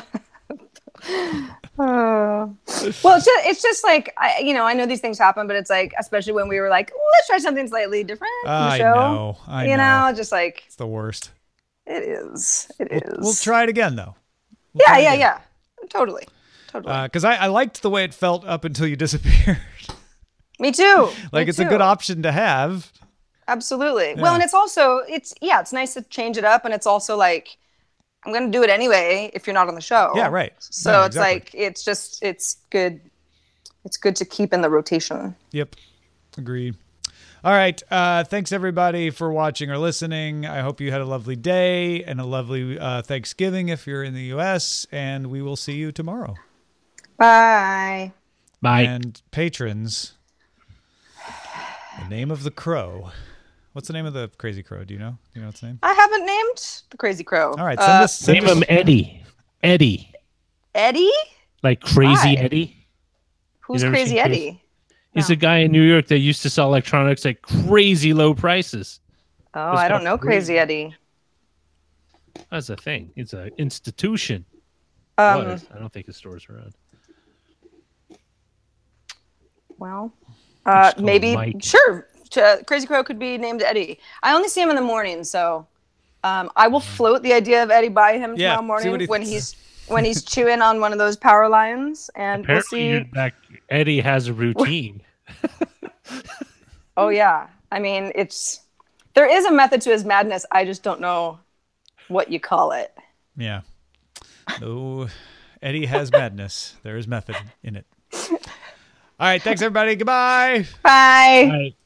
Uh, well, it's just, it's just like, I, you know, I know these things happen, but it's like, especially when we were like, let's try something slightly different in the I show. know. I you know. know, just like, It's the worst. it is. It We'll, is. we'll try it again, though. We'll Yeah, try it yeah, again. yeah. Totally. Totally. Because I, I liked the way it felt up until you disappeared. Me too. like Me it's a too. good option to have. Absolutely. Yeah. Well, and it's also, it's, yeah, it's nice to change it up. And it's also like, I'm going to do it anyway if you're not on the show. Yeah, right. So No, it's exactly. like, it's just, it's good. It's good to keep in the rotation. Yep. Agreed. All right. Uh, thanks, everybody, for watching or listening. I hope you had a lovely day and a lovely uh, Thanksgiving if you're in the U S, and we will see you tomorrow. Bye. Bye. And patrons, the name of the crow. What's the name of the crazy crow? Do you know? Do you know its name? I haven't named the Crazy Crow. All right. Send Uh, us. Send Name us him Eddie. Eddie. Eddie? Like Crazy Why? Eddie. Who's You never Crazy seen Crazy- Eddie? He's No. a guy in New York that used to sell electronics at crazy low prices. Oh, Just I got don't know free. Crazy Eddie. That's a thing. It's an institution. Um, Was. I don't think his store's around. well, uh, Just call him maybe, Mike. sure. Ch- Crazy Crow could be named Eddie. I only see him in the morning, so um, I will float the idea of Eddie by him Yeah, tomorrow see morning what he when thinks. he's when he's chewing on one of those power lines, and Apparently, we'll you're see. back. Eddie has a routine. Oh yeah, I mean, it's there is a method to his madness. I just don't know what you call it. Yeah. Oh, Eddie has madness. There is method in it. All right. Thanks, everybody. Goodbye. Bye. Right.